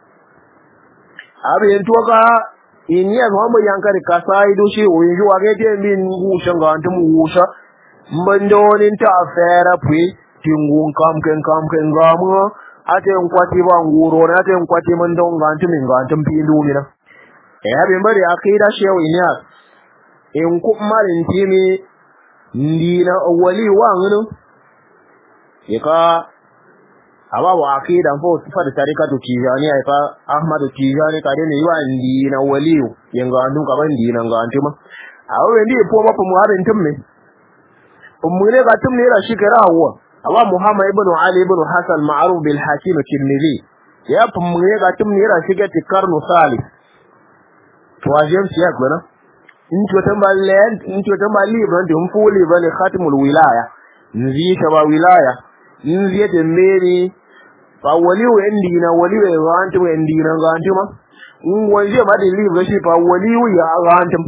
S1: abi en to ka inya mo yankari kasai do shi o yi wa gete min ngusha ngantum ngusha mbandonin ta afera pui tingun kamken gamu ate nkwati ba nguro na ate nkwati mandon gantum ngantum pindu mina be mbari akida shew inya en kumarin timi ndina wali wangunu yaka ababu akida mpo sifada tarika tukijani yaka ahmadu tijani kadene yiwa ndina wali yengandu kabandina ngantuma awe ndi po mapo muharin tumme umune gatum ne ra shikara huwa awa Muhammad ibn Ali ibn Hasan ma'ruf bil Hakim Tirmidhi ya umune gatum ne ra shigati karnu salih to ajem siya gona into tamballe ban dum fuli ban khatimul wilaya nzi ta ba wilaya nzi ta meri fa waliu indina waliu gantu indina gantu ma wanje ba da liba shi fa waliu ya gantu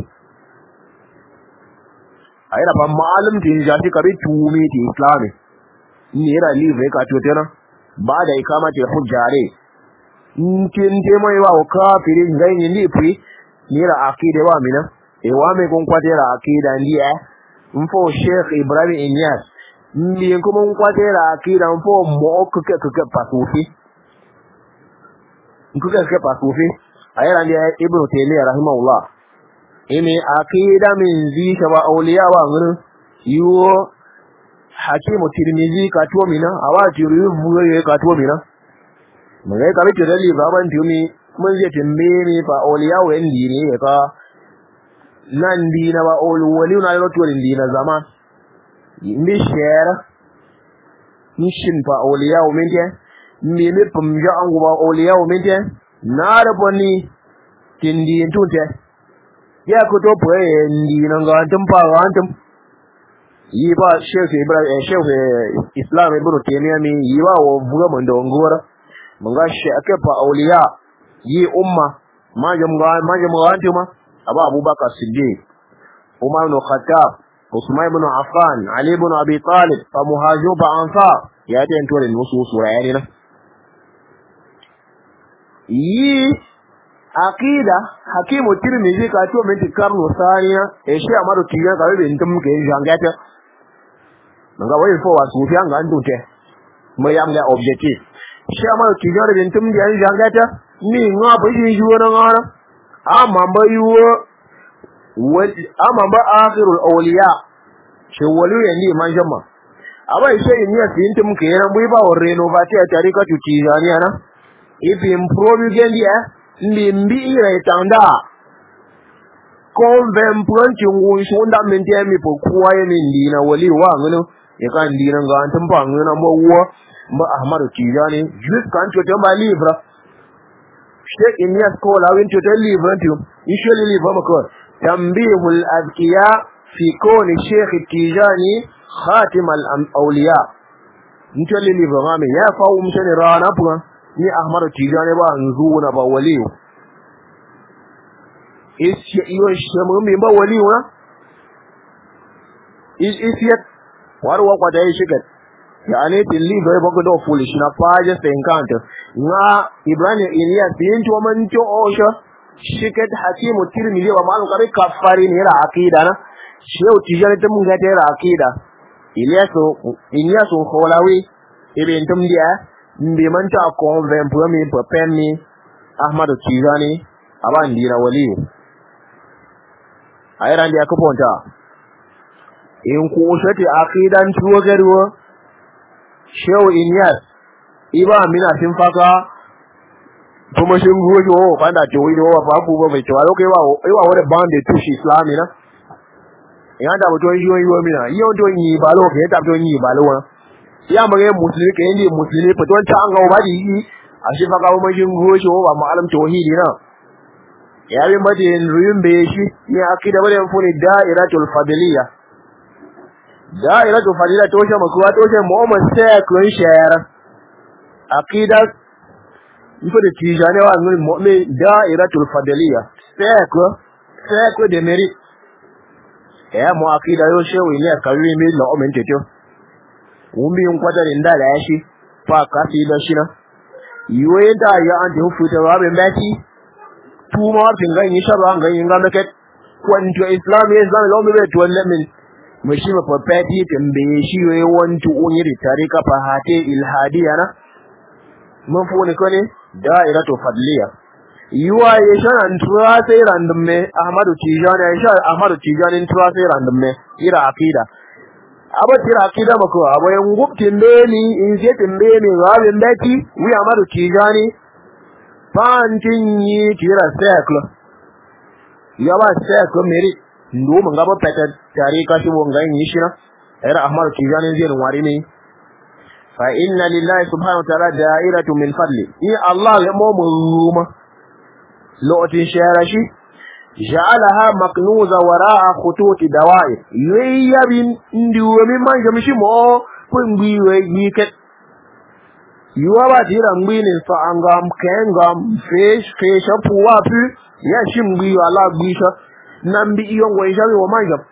S1: ayira ba malum tin jati kabe tumi ti islami ni era live ka totena ba da ikama te hujjare kin te mai wa kafirin gaini ni fi ni era akide wa mina e wa me kon kwatera akida ndiye mfo Sheikh Ibrahim Inyas ni ko mon kwatera akida mfo mo okuke pasufi nkuka ke pa sufi ayara ndi ibnu taymiyyah rahimahullah ime aqida min zi shaba awliya wa nguru yuwo hakimu tirmizi ka to mina awati ruvu ka to mina mun ga ka rike dali baban tumi mun je timbe ni fa awliya wa ndi ne ka nan dina ba wali na lo to dina zaman mi share ni shin fa awliya wa min je mi me pumja an ba awliya wa min je na da boni tindi tunte ya ko to poe ndi nan ga antum pa antum yi ba sheikh ibrahim sheikh islam ibn taymiyyah mi yi wa buga mun da ngora mun ga shi ake fa awliya yi umma majam antum aba abubakar siddiq umar ibn khattab usman ibn affan ali ibn abi talib fa muhajir ba ansar ya ta ento ne musu sura yani na yi aqida hakimu tirmizi ka to min karno saniya shi amaro tiya ka be ntum ke jangata nga wai fo wa sufi an gandu te mai am ga objective shi amaro tiya be ntum ke jangata ni nga ba yi juwa na ngara amma ba yuwo amma ba akhirul awliya shi walu ya ni man jama abai sai ni ya tintum ke ran bui ba warre no ba ta tarika tu tijaniya na ibi improve gendia mbi ire tanda konvem pranti ngunshi unda mente mi po kuwa ye ndina wali wa ngono e kan ndina ga antum pa ngono mo wo mo ahmadu tijani just kan to tamba livre sheikh inyas ko la win to livre tu usually livre mo ko tambihul azkiya fi koni sheikh tijani khatim al awliya ntole livre ma me ya fa umtene rana puga ni ahmadu tijani ba nzuna ba waliyo isi iyo shemu mi ba waliyo na isi yet warwa kwa dai shigat yani tilli bai ba ko do foolish na paje se encanto nga ibrahim ilyas bintu man to osha shigat hakimu tirmidhi wa malu kare kafari ni ra akida na sheu tijani ta mun ga ta ra akida ilyaso kholawi ibn tumdiya mbe manta ko vempo mi popeni ahmadu tijani abandi na waliyo ayran dia ko ponta in ko shati aqidan tuwo garwo shew inyas iba mina tin faka kuma shin gojo fanda to wido wa babu ba bai tawo kai wa wore bande tushi islami na ya da mutum yiwo mina yiwo to yi balo ke ta to yi balo wa ya mage musulmi ke ndi musulmi fiton ta an ga ba di a shi fa ga mun shin gojo ba malam tauhidi na ya bi made ruyun be shi ne akida bare funi da'iratul fadliya da'iratul fadliya to shi makuwa to shi mu'min sai kun shayar akida ifo de tijane wa ngul mu'min da'iratul fadliya sai ko de meri ya mu akida yo shewi ne kawi mi lo men teto umbi un kwadarin da ya shi fa kasi da shi na yoyin da ya an da hufuta wa ben bati tuma tinga yin sharwa ga yin ga maket kwanto islam lo mi be to lemin mushi ma papati tembe shi yoyi wantu unyi tarika fa hate ilhadiya na mafuni ko ne da'iratu fadliya yuwa ya shanan tura sai randumme ahmadu tijani ya sha ahmadu tijani tura sai randumme ira akida aba tira akida mako aba yan gubtin beni in je timbe ni rabin baki wi ahmadu tijani fantin yi tira seklo ya ba seklo meri ndo mun gaba peta tare kashi wonga yin shi na era ahmadu tijani zai wari ne fa inna lillahi subhanahu wa ta'ala da'iratu min fadli in allah ya mu ruma لوتين شارشي جعلها مكنوزة وراء خطوط دوائر يبين نديو مما جمشي مو كنبي ويجيكت يوابا تيرا مبين فانغام كينغام فيش أبوابي يشي مبيو على بيشا نمبي إيون ويشاوي ومانجم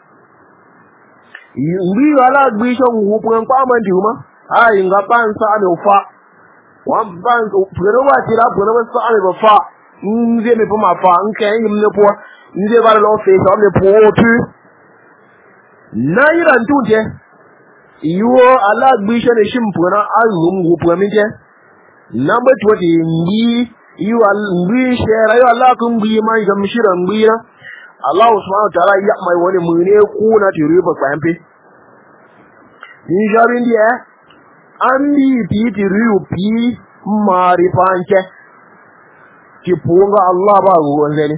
S1: مبيو على بيشا وهوبوين قامان ديوما هاي nga pansa ane ufa wambanza pwenoba tira pwenoba sa ane ufa nze me poma fa nke yin me po nze ba lo fe so me po tu na ira ntunje iwo ala gbisho ne shimpuna azum gupu minje number 20 ngi al ngwi shera yo Allah kun ngwi man jam shira ngwi na Allah subhanahu wa ta'ala ya mai wani mune ku na tiriba kwampe ni jabin dia ambi ti tiriu pi mari panche ki punga Allah ba ruwan zane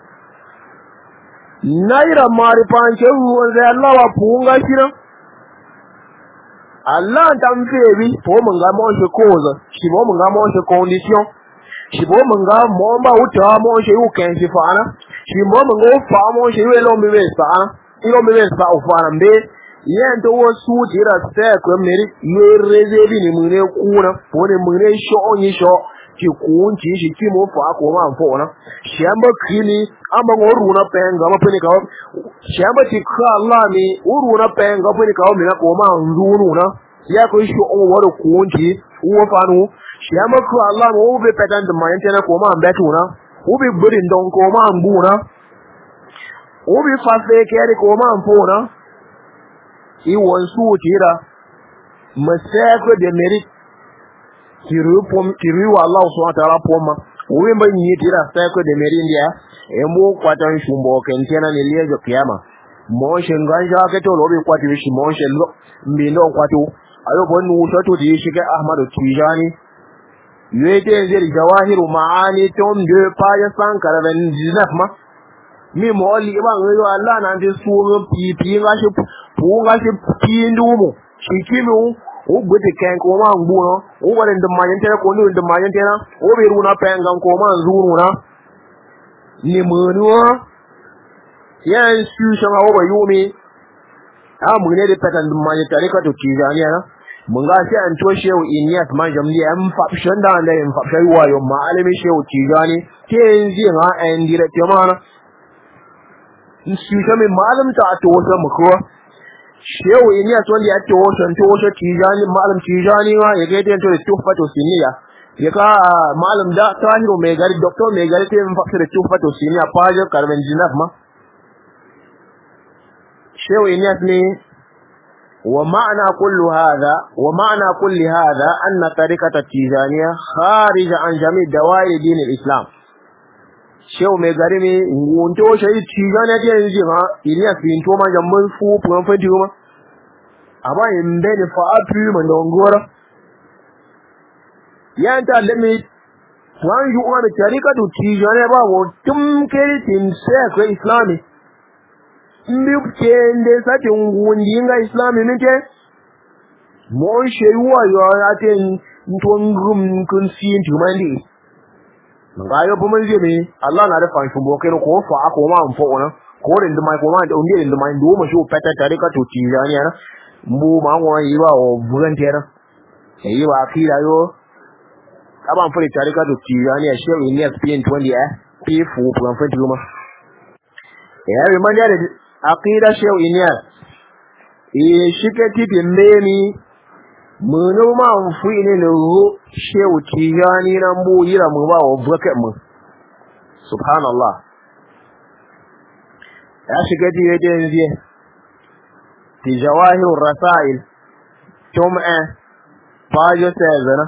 S1: naira mari panche ruwan zane Allah ba punga shira Allah tamfebi po munga mo she koza shi bo munga mo she condition shi bo munga mo ba uta mo she u ken shi fana shi mo munga fa mo she we lo mi be sa ilo mi be sa u fana mbe yen to wo su tira se ko meri ye rezebi ni mune kuna po ne mune sho ni sho ki kun ji shi ki mo fa ko ma fo na shamba kini amba ngoru na penga ma peni ka shamba ti ka Allah ni uru na penga peni ka mi na ko ma nzuru na ya ko shi o woro kun ji wo fa nu shamba ko Allah mo be petan de ma yente na ko ma mbetu na wo be gbiri ndon ko ma mbu na wo be fa fe ke ko ma fo na i won su tira masako de merit kiru Allah subhanahu wa ta'ala poma uwe mba nyi tira sako de merit ndia emo kwatan shumbo kentena ni liyejo kiyama monshe nganja ke to lobi kwati shi monshe mbindo kwatu ayo bonu shoto di shike Ahmadu Tijani yete zeri jawahiru maani tom de paya sankara ben jinaf ma mi mo li ba ngoyo Allah na ndi suwo pipi ngashi pungashi pindumu shikimu ugbete ken ko ma ngbuno o wale ndemanye tena ko ni ndemanye tena o be runa penga ko ma nzuru na ni munwa yan su shanga o ba yumi mune de peta ndemanye tare ka to Tijani na munga sai an to shehu Inyas man jamli am fapshan da da am fapshai wayo ma alimi shehu Tijani ke yanzu ha en direct mana su shame malam ta to wata muko shehu Inyas wanda ya to wata Tijani malam Tijani ma ya ga to tufato siniya ya ka malam da tahiru mai gari doctor mai gari sai mun fakta tufato siniya faje karban jinaf ma shehu Inyas ne ومعنى كل هذا أن طريقة التيجانية خارج عن جميع دوائر دين الإسلام شو مغارمي وانتو شيء تيجانية تيجيما إليا فينتو ما جمال فوق وانفتيوما أما يمبين فأبي من دونغورا يانتا لمي وانجو أنا طريقة التيجانية باو تمكري تنسيك إسلامي mbukende sati ngundinga islami nite mo shewa yo ate ntongum kunsin tumandi ngayo bumanze me Allah na da fanshi boke ko fa ko ma mfo ona ko rin da mai ko ma onde rin da mai ndo mo sho peta tare ka to tijani na mbu ma ngwa yi ba o bugan tera yi ba akira yo aban fure tare ka to tijani shewa ni SPN 20 p4 plan fa tuma ya man ya aqida shehu Inyas shike tipi mbeni muno ma mfu ine no shehu Tijani na mbu yira mu ba wa buka mu subhanallah ya shike ti yede nzie ti jawahir rasail tum'a pajo sezana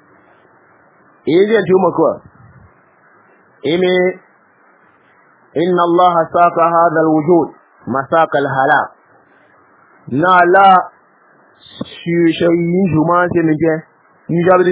S1: eje tuma ko ime inna Allah saqa hadha alwujud مساق الهلاك نالا شيء جمعة نجى نجابر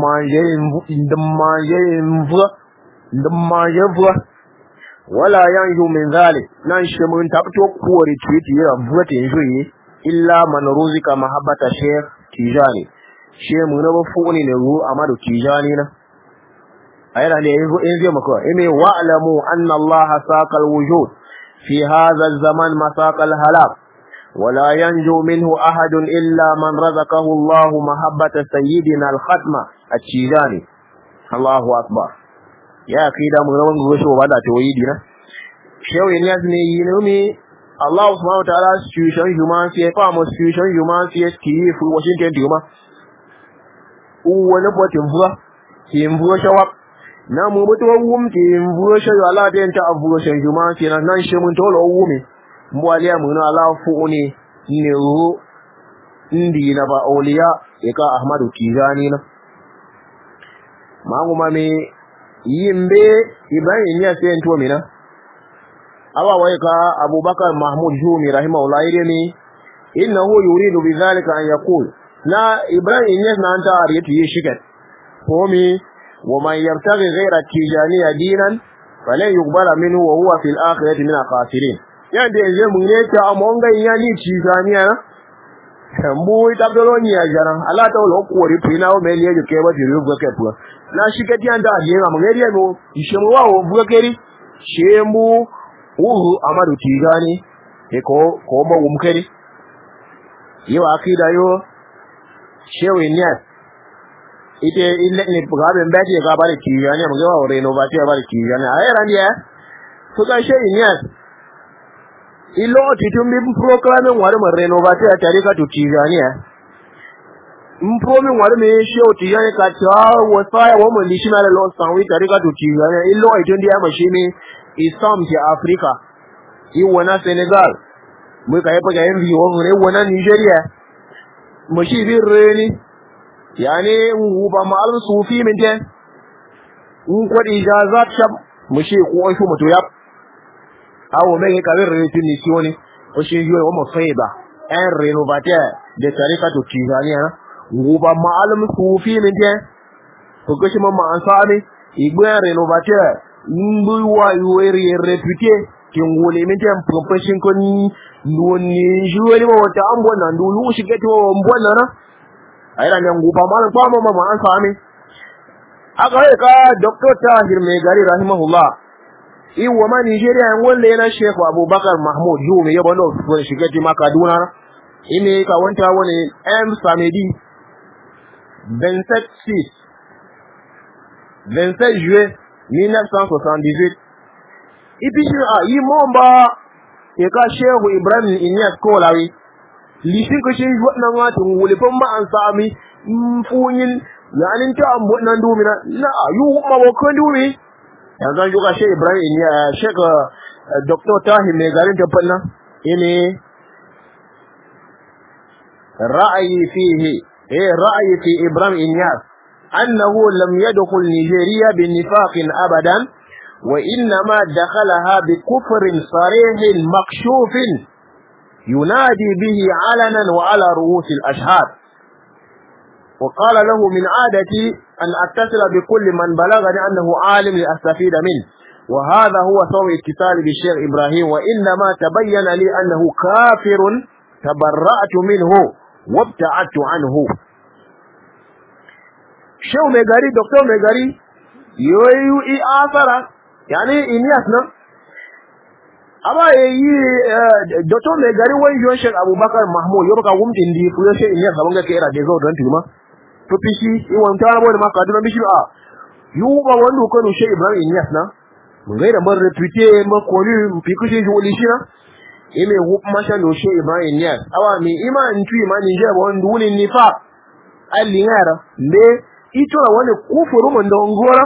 S1: دمانجة ولا ينجو من ذلك ننشي من تبتو قوري تريتي رفوة ينجوي إلا من رزق محبة الشيخ تيجاني شيء من رفوني نرو أمادو تيجاني أيضا ينجو مكو إمي وأعلموا أن الله ساق الوجود في هذا الزمن مساق الهلاك ولا ينجو منه أحد إلا من رزقه الله محبة سيدنا الختمة التيجاني الله أكبر يا كيدا مغرون غشو بدا تويدنا شو Inyas ne yinumi Allah subhanahu wa ta'ala situation human see pa mo situation human see ki fu Washington duma wala botin vuwa ki mvuwa shawap na mu mutu wum ti mvuwa shayo Allah den ta avuwa shan human see nan she mun tolo wumi mbwaliya mun Allah fu ne ne ru ndi na ba auliya ya ka Ahmadu Tijani na mangu mame yimbe Ibrahim ya sai to mina awa wai ka Abubakar Mahmud Jumi rahimahullah yemi innahu yuridu bidhalika an yaqul na Ibrahim ya na anta ariyatu yishikat komi wa man yabtaghi ghayra tijaniya dinan falan yuqbala minhu wa huwa fil akhirati min al-khasirin yande je mun ne ta amonga yani tijaniya mbu itabdoloni ya jana ala ta lo ko ri pina o meli je ke ba ti ru ga ke pu na shikati anda je ma ngeri no ishemu wa o bu keri shemu uhu amadu tijani e ko mo umkeri yo akida yo shewe nya ite ile ni bugabe mbati ga bari tijani mo ga o renovate bari tijani ayera ndiye to ka shewe nya ilo titumbi proclame ngware mo renovate ya tarika to tijani mpromi ngware me shewe tijani ka ta wo fire wo mo lishina lo sanwi tarika to tijani ilo itondi ya mashini isam ti Afrika iwana Senegal mu ka yepa ga envi wo ne wana Nigeria mu shi bi reni yani uba malum sufi min te ko ijazat shab mu shi ko shu mutu yap awo me ka bi reni ni sioni o shi yo mo feba en renovateur de tarika to Tanzania uba malum sufi min te ko ko shi ma ansani igbe renovateur mbu wa yueri réputé kingole mentem profession ko ni ndoni juweli mo ta ambo na ndulu shigeti wo mbona na ayira nyangu pa mama ansami aka ka Dr. Tahir Megari rahimahullah iwo ma Nigeria ngolle na Sheikh Abubakar Mahmud Jumi yabo no shigeti makaduna ine ka wanta woni M Samedi 27 juillet 1978 ipishi yimomba eka Sheikh Ibrahim Inyas Kolawi lishi ko shi wannan wato ngule fa ma an sami mfunyin yanin ta ambo nan dumina na yu ma bo ko dumi yanzu juga Sheikh Ibrahim Inyas Sheikh Dr. Tahir Megari ta fanna ine ra'ayi fi Ibrahim Inyas أنه لم يدخل نيجيريا بالنفاق أبدا وإنما دخلها بكفر صريح مكشوف ينادي به علنا وعلى رؤوس الأشهاد وقال له من عادتي أن أتصل بكل من بلغني أنه عالم لأستفيد منه وهذا هو سبب اتصالي بالشيخ إبراهيم وإنما تبين لي أنه كافر تبرأت منه وابتعدت عنه Shehu Megari, Dr. Megari, yoyu asara, yani Inyas na. Aba Dr. Megari wani yon Sheikh Abubakar Mahmud, yoba ka wumtin di fuyo Sheikh Inyas abanga ke era dezo don tuma. To pishi, iwan tara bo ma kaduna bishi yuba wanda ko no Sheikh Ibrahim Inyas na. Mun ga da man reputé ma koli pikushi joli shi na. Ime hukuma sha no Sheikh Ibrahim Inyas. Awa mi iman tui ma ni je bon duni nifa. Ali ngara me itola wani kufuru mndongora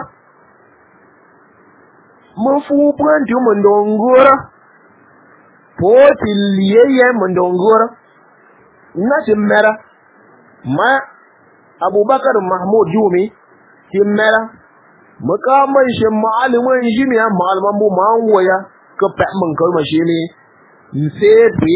S1: mafu pwanti mndongora poti liyeye mndongora na timmera ma Abubakar Mahmud Jumi timmera makaman shi ma'alimin shi ne ma'alman bu ma'anwaya ka fa'amin kalmar shi ne nsefi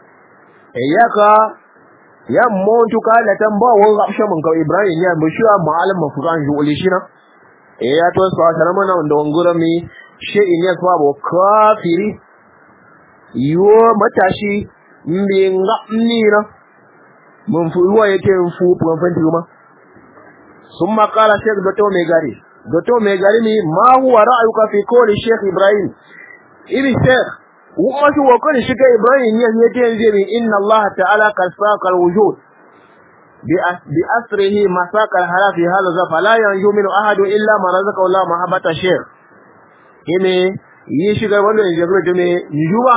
S1: ya montu ka la tamba won gabsha mun ka Ibrahim ya bishiya ma'alim mafukan juli shina ya to sa salama na wanda ngura mi she in ya swabo kafiri yo matashi mbi ngapnira mun fu ruwa yake fu fanti kuma summa qala Sheikh Dr. Megari mi ma huwa ra'ayuka fi qawli Sheikh Ibrahim ibi Sheikh وقت وكل شيء إبراهيم يتنزل إن الله تعالى قد ساق الوجود بأسره مساق الحياة في هذا فلا ينجو من أحد إلا ما رزقه الله محبة الشيخ هنا يشيك ولو يجبر جميع يجوبا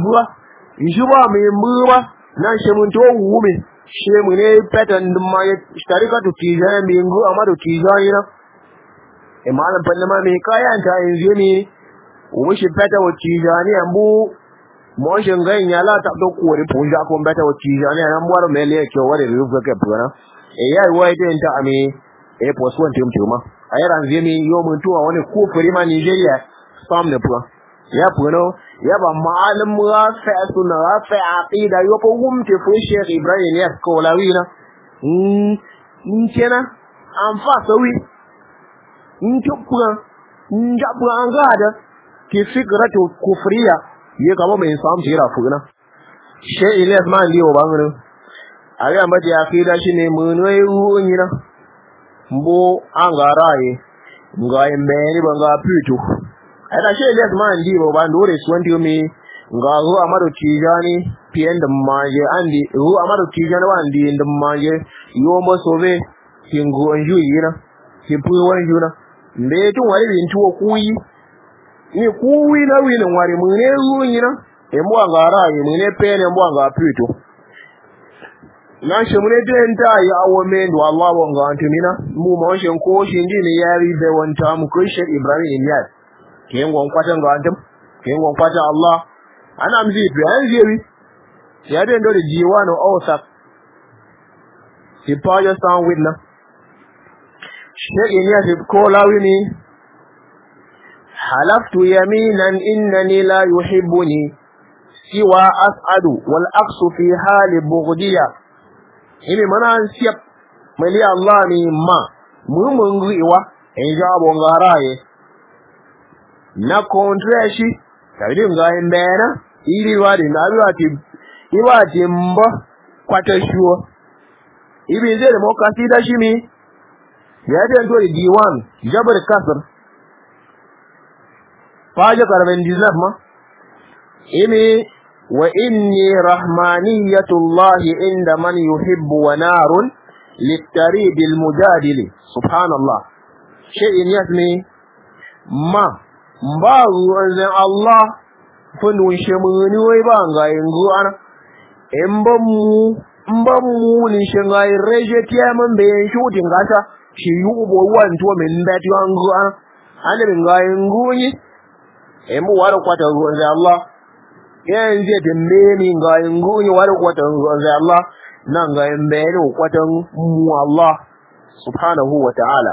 S1: من مبوا نانشمون تو ومي شمونه بتن ما يشتركة تيجان بينغو أما تيجان إما أنا بنما ميكايا أنت إنزيني umishi peta wa tijani ambu moshin gan ya la ta do ko ri punja ko beta wa tijani ambu waro mele ke wore ru ga ke pura e yayi wai den ta ami e poswan tim tuma ayran zemi yo mun tuwa wani kufuri ma Nigeria sam ne puwa ya puno ya ba ma'alim rafa sunna rafa aqida yo ko wumte fu Sheikh Ibrahim ya ko lawina kenan an fa sawi tukura njabura an gada ki fikratu kufriya ye kama mai sam tira fugna Sheikh Ilyas man liyo bangano ari ambati aqida shine mun wai runyina mbo angaraye ngai mbeni banga pitu ada Sheikh Ilyas man liyo bandore swanti mi ngaru amaro tijani pienda manje andi ru amaro tijani wandi ndamaje yomo sobe kingu anjuyira kipu wanjuna mbetu wari bintu kuyi ni kuyi na wina wari mune runyina embo angaraye mune pene embo anga pitu na shemune denta ya awomendo Allah wanga antumina mu mawshin ko shindi ne yari da wanta mu ko Sheikh Ibrahim Ilyas kengo kwata ngandum kengo kwata Allah ana mzipi anjewi ya dendo de jiwano awsak sipaja sound witna Sheikh Ilyas ko lawini halaftu yaminan innani la yuhibbuni siwa as'adu wal aqsu fi hali bughdiya ini mana siap meli Allah ni ma mumungu iwa enjabo ngaraye na kontreshi tawidi ngai mbena ili wadi na iwati mba kwatashuo ibi zele mo kasida shimi yade ndo diwan jabar kasr faja karben dizama imi وإني رحمانية الله عند من يحب ونار للتريد المجادل سبحان الله شيء يسمي ما مباغو أنزل الله فنو شموني ويبانغا ينغو أنا مبامو نشنغاي رجت يامن بين شوتين غاسا شيوبو وانتو من باتي وانغو أنا من غاي ينغوني وارو قوة أنزل الله yanzu da memi ga nguni wala kwatan ga Allah nan ga mbeni kwatan mu Allah subhanahu wa ta'ala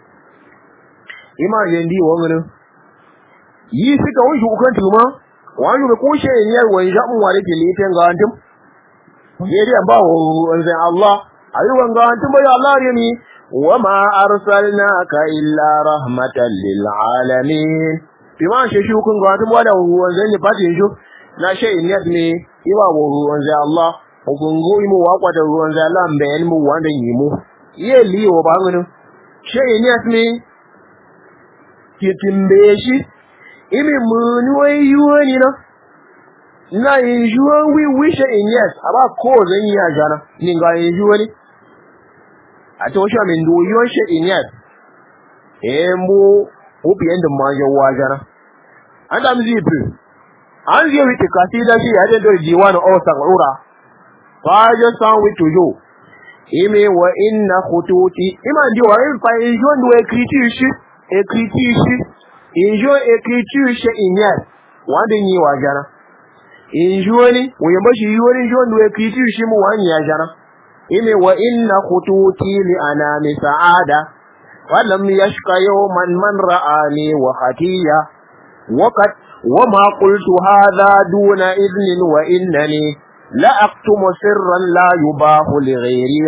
S1: imajen di wangin yi suka wunshi ukan tuma wani da kushe yar wani jabun wale ke litin ga antum yeri an ba wa Allah ayi wanga antum bai Allah ne wa ma arsalnaka illa rahmatan lil alamin bima shi shukun ga antum wala wanzan ne fatin shi na Sheikh Ilyas ne iwa wo ruwan zai Allah hukungo imu wakwata ruwan zai Allah mbayan mu wanda yimu iye liyo ba ngunu Sheikh Ilyas ne kitimbe shi imi muni wai yuwa ni na injuwa wi Sheikh Ilyas aba ko zan yi ajana ni ga injuwa ni a to shi min do yuwa Sheikh Ilyas embo obi enda manje wajana anda mzipi an zai wuce kasida shi ya da diwani awsan ura faje san wuce yo ime wa inna khututi iman di wa fa ijo ndo écriture ijo écriture shi inyas wanda ni wa jana ijo ni uyamba shi yori ijo ndo écriture shi mu wani ya jana ime wa inna khututi li anami sa'ada walam yashqa yawman man ra'ani wa khatiya waqad وما قلت هذا دون إذن وإنني لا أكتم سرا لا يباح لغيري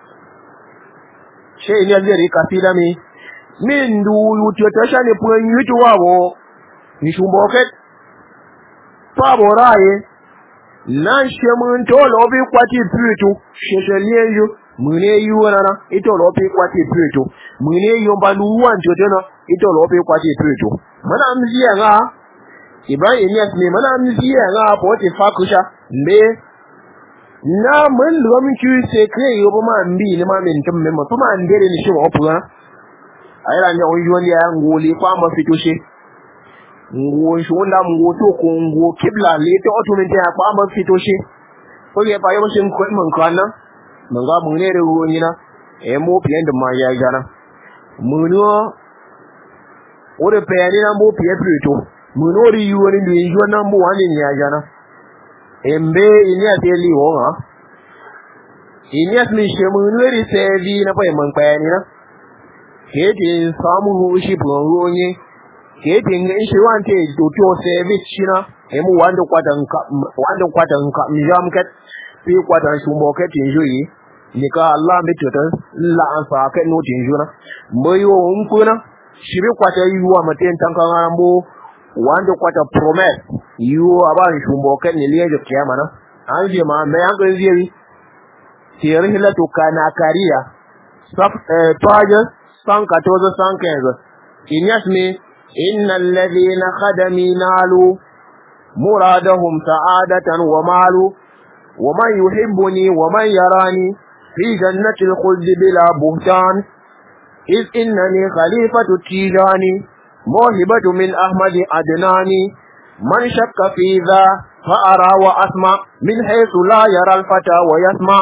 S1: شيء يجري كثيرا من دو يتشاني پوين يتوابو نشمبوكت فابو رأي نانشي من تولوبي قواتي بيوتو ششلينجو mune yuwana itolopi kwati pyeto mune yomba luwan jodena itolopi kwati pyeto mana amziya nga Ibrahim Ilyas ne mana amziya nga poti fakusha mbe na mun lomi ki se kre yobo ma mbi ni ma men tum memo to ma ndere ni shiwo opura ayira nya oyoni ya ngoli kwa ma fitoshe ngo shonda ngo to ko ngo kibla le to otumente ya kwa ma fitoshe ko ye pa yobo shin ko mun kana mun ga mun ne rewo ni na e mo pian de ma ya jana mun no ore pe ni na mo pie plutôt mun ori yuwani ndu yiwa na mbo wani ni ya jana embe ini ateli wonga ini asmi shemu nweri sevi na pa man pa ni na kete samu shi bonronye kete ngishi wante to service china emu wando kwatan ka mijam ket fi kwatan shumbo ket injuyi nika Allah mitota la ansa ket no tinjuna moyo umpuna shibi kwata yuwa maten tankanga mbo wando kwata promise yuwa aban shumbo ket ni liye kiyama na anje ma me yango nziwi tiyari hilatu kana kariya page 114-115 inyasmi innal ladhina khadami nalu muradahum sa'adatan wa malu wa man yuhibbuni wa man yarani fi jannatil khuldi bila buhtan iz innani khalifatu tijani mawhibatu min ahmadi adnani man shakka fi dha fa ara wa asma min haythu la yara al fata wa yasma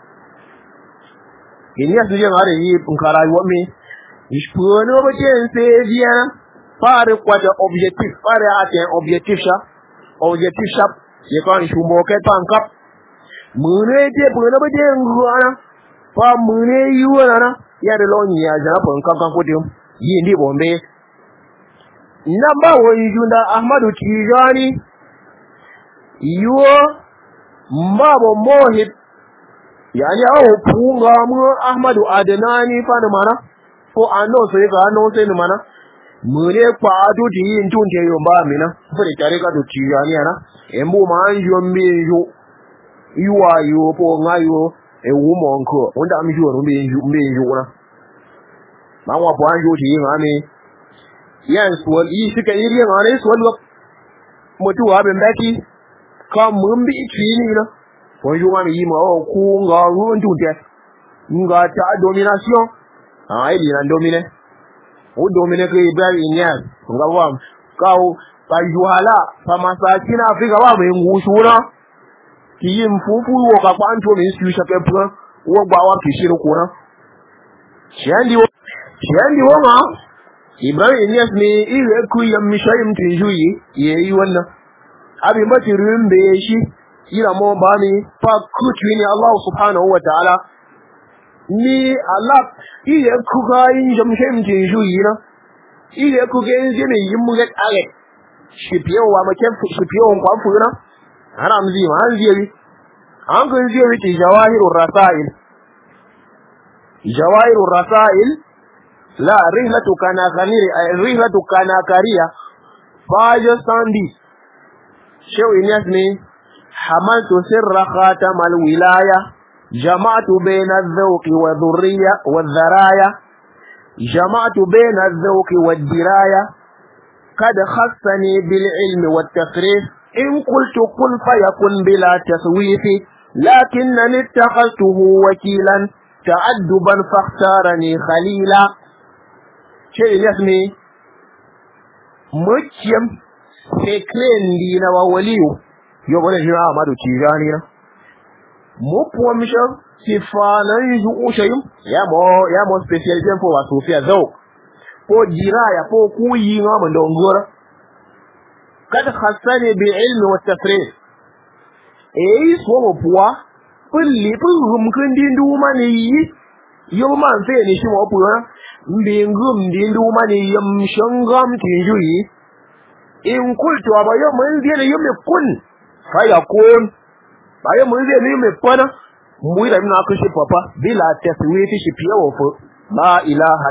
S1: inyasmi ngare yi punkara yomi ishpuno bajen seviya pare kwata objectif pare atteindre objectif sharp ye kan shumbo ke pankap mune je buna baje ngwana pa mune yuwa na ya de lo nya ja pankap kan ko dim yi ndi bombe namba wo yunda ahmadu tijani yuwa mbabo mohib yani awo punga mu ahmadu adnani fa mana ko ano sai ga ano sai mana mune kwa adu di ntunte yomba mina fure tareka to tiyani ana embu manjo mbejo yuwa yo po ngayo e wumonko onda amjo no mbejo na mawa po anjo ti ngame yan swal yi sika yiri ngane swal mutu wa be mbaki ka mumbi tini na ko yo ngame yi ma o ku nga ru ntunte nga ta domination ai di na domine o domine ko Ibrahim Inyas ngawa kawo pajuhala pamasakina Afrika wa mengushura kiyim fufu wo ka kwanto min su shake pro wo gba wa kishiro kuna shendi wo ma Ibrahim Inyas ne ile ku yam mishayim tinjuyi yeyi wannan abi mati rumbe shi ira mo bani fa kutu ni Allah subhanahu wa ta'ala ni Allah ile kuka yin jamshem tinjuyi na ile kuka yin jeme yimu ga are shipiyo wa maken shipiyo kwa funa haram zi ma anziyi an kun ziyi ti jawahirur rasail la rihlatu kana kariya faja sandi shew inyas ne hamaltu sirra khatamal wilaya jama'tu bayna adh-dhawqi wa dhurriya wa dharaya jama'tu bayna adh-dhawqi wa ad-diraya kad khassani bil ilmi wat tafrih in qultu kun fayakun bila taswif lakinnani ittakhadtuhu wakilan ta'adduban fakhtarani khalila shay yasmi mukyam sekren dina wa waliyu yo bane jira amadu tijani na mo po misha sifana yu ushayum ya mo specialism for wa sofia zo po jiraya po kuyi ngam ndongora kada khassani bi ilmi wa tafrih so mo puwa pulli pulhum kundi nduma ni yo man fe ni shi mo puwa mbingum ndindu mani yam shangam tinjuyi in kultu abayo mun zai yi me kun fayakun bayo mun zai yi me pana mu da mun aka shi papa bila taswiti shi fiyawo fu la ilaha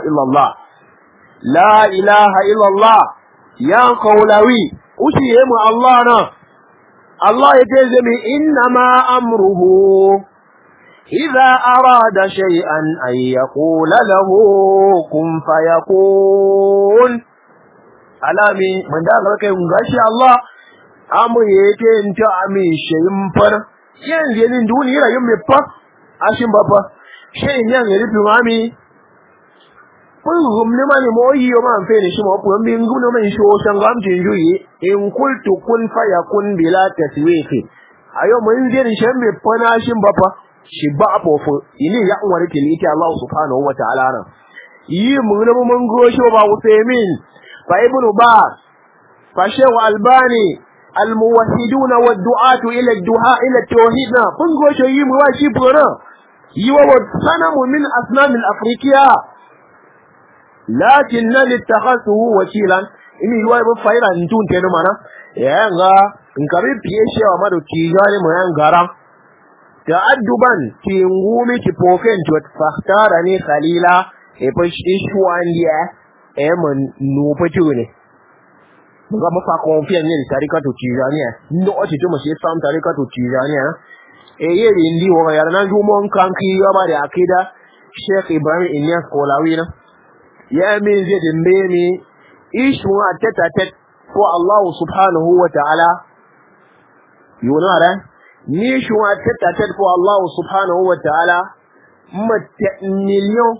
S1: illallah ya qawlawi ushi yemu Allah na Allah yake zami inna ma amruhu إذا أراد شيئا أن يقول له كن فيكون alami man da ga kai gashi Allah amu yake nta ami sheyin far yan yenin duniya yin me fa ashin baba sheyin yan yari fi mami kun gumne mani mo yi yo man fe ni shi mo ko mi ngumne man shi o sangam tinjuyi in qultu kun fayakun bila taswifi ayo mun je ni shan me fa na shin baba shi ba afofo ili ya uwar tiliti Allah subhanahu wa ta'ala ran yi mun na mun gosho ba Usaimin fa Ibn Baz fa Sheikh Albani al-muwahhiduna wad-du'atu ila at-tauhid na kun gosho yi mu wa shi bora yi wa sanamu min asnam al-afrikiya lakinnani ittakhasuhu wakilan imi yuwa ba faira ntun tenu mana yanga nkabi pieshe wa mado tijani mo yangara ta'adduban tingumi tipoken to fakhtarani khalila e ishwandia e mon nupatune nga mafa konfiya ne tarika to tijaniya ndo oti to mashi sam tarika to tijaniya e yeri ndi wo ya nan jumo kanki ya ba da akida Sheikh Ibrahim Inyas Kolawina ya min zai dimbe ni ishu a tatatat ko Allah subhanahu wa ta'ala yunara ni ishu a tatatat ko Allah subhanahu wa ta'ala mata million